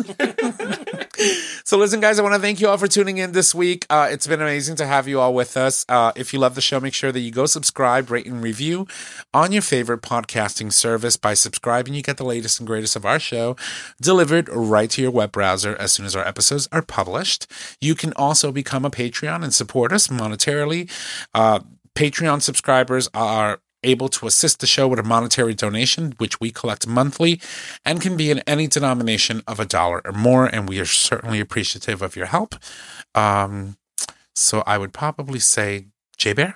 So listen, guys, I want to thank you all for tuning in this week. It's been amazing to have you all with us. If you love the show, make sure that you go subscribe, rate, and review on your favorite podcasting service. By subscribing, you get the latest and greatest of our show delivered right to your web browser as soon as our episodes are published. You can also become a Patreon and support us monetarily. Patreon subscribers are able to assist the show with a monetary donation, which we collect monthly and can be in any denomination of $1 or more. And we are certainly appreciative of your help. So I would probably say, J Bear,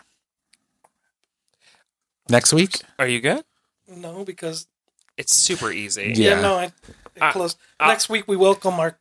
next week. Are you good? No, because It's super easy. Yeah. I closed. Next week we welcome our.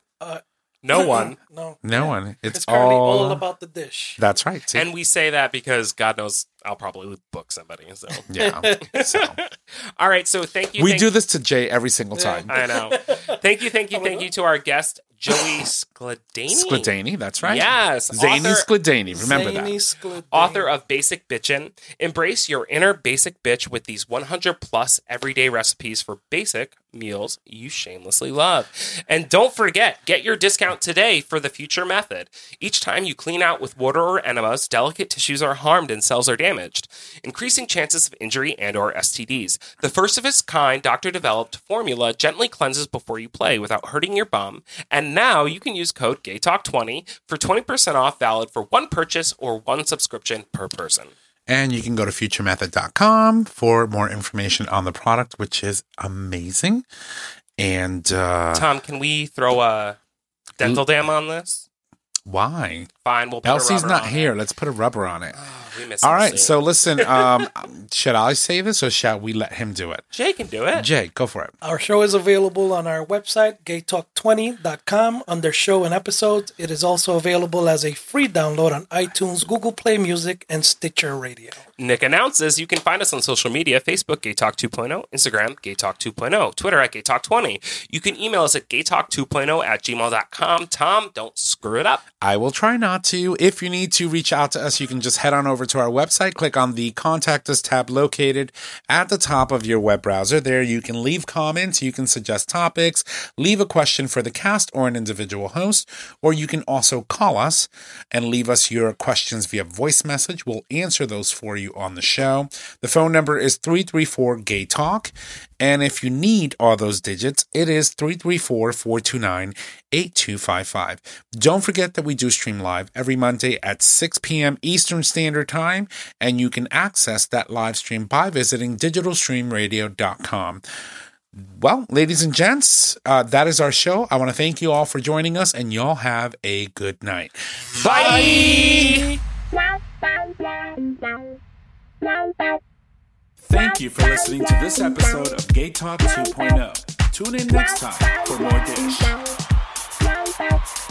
No one. No, No one. It's It's currently all all about the dish. That's right. See? And we say that because God knows I'll probably book somebody. So yeah. So all right. So thank you. we thank do this to Jay every single time. I know. Thank you to our guest, Joey Skladany. Skladany, that's right. Yes. Zany author, Skladany. Remember Zany that. Skladany. author of Basic Bitchin'. Embrace your inner basic bitch with these 100 plus everyday recipes for basic meals you shamelessly love. And don't forget, get your discount today for the future method. Each time you clean out with water or enemas, delicate tissues are harmed and cells are damaged, increasing chances of injury and or STDs. The first of its kind doctor-developed formula gently cleanses before you play without hurting your bum. And now you can use code GayTalk20 for 20% off, valid for one purchase or one subscription per person. And you can go to futuremethod.com for more information on the product, which is amazing. And Tom, can we throw a dental dam on this? why? Fine, we'll put Elsie's a rubber not on here. it. Let's put a rubber on it. We miss All right. Elsie. So listen, should I say this or shall we let him do it? Jay can do it. Jay, go for it. Our show is available on our website, gaytalk20.com, under show and episodes. It is also available as a free download on iTunes, Google Play Music, and Stitcher Radio. Nick announces you can find us on social media, Facebook, GayTalk 2.0, Instagram, GayTalk 2.0, Twitter at GayTalk20. You can email us at gaytalk2.0@gmail.com. Tom, don't screw it up. I will try not to. If you need to reach out to us, you can just head on over to our website, click on the Contact Us tab located at the top of your web browser. There you can leave comments, you can suggest topics, leave a question for the cast or an individual host, or you can also call us and leave us your questions via voice message. We'll answer those for you on the show. The phone number is 334-GAY-TALK, and if you need all those digits, it is 334-429-8255. Don't forget that we do stream live every Monday at 6 p.m. Eastern Standard Time, and you can access that live stream by visiting digitalstreamradio.com. Well, ladies and gents, that is our show. I want to thank you all for joining us, and y'all have a good night. Bye! Wow, wow. Thank you for listening to this episode of Gay Talk 2.0. Tune in next time for more dish.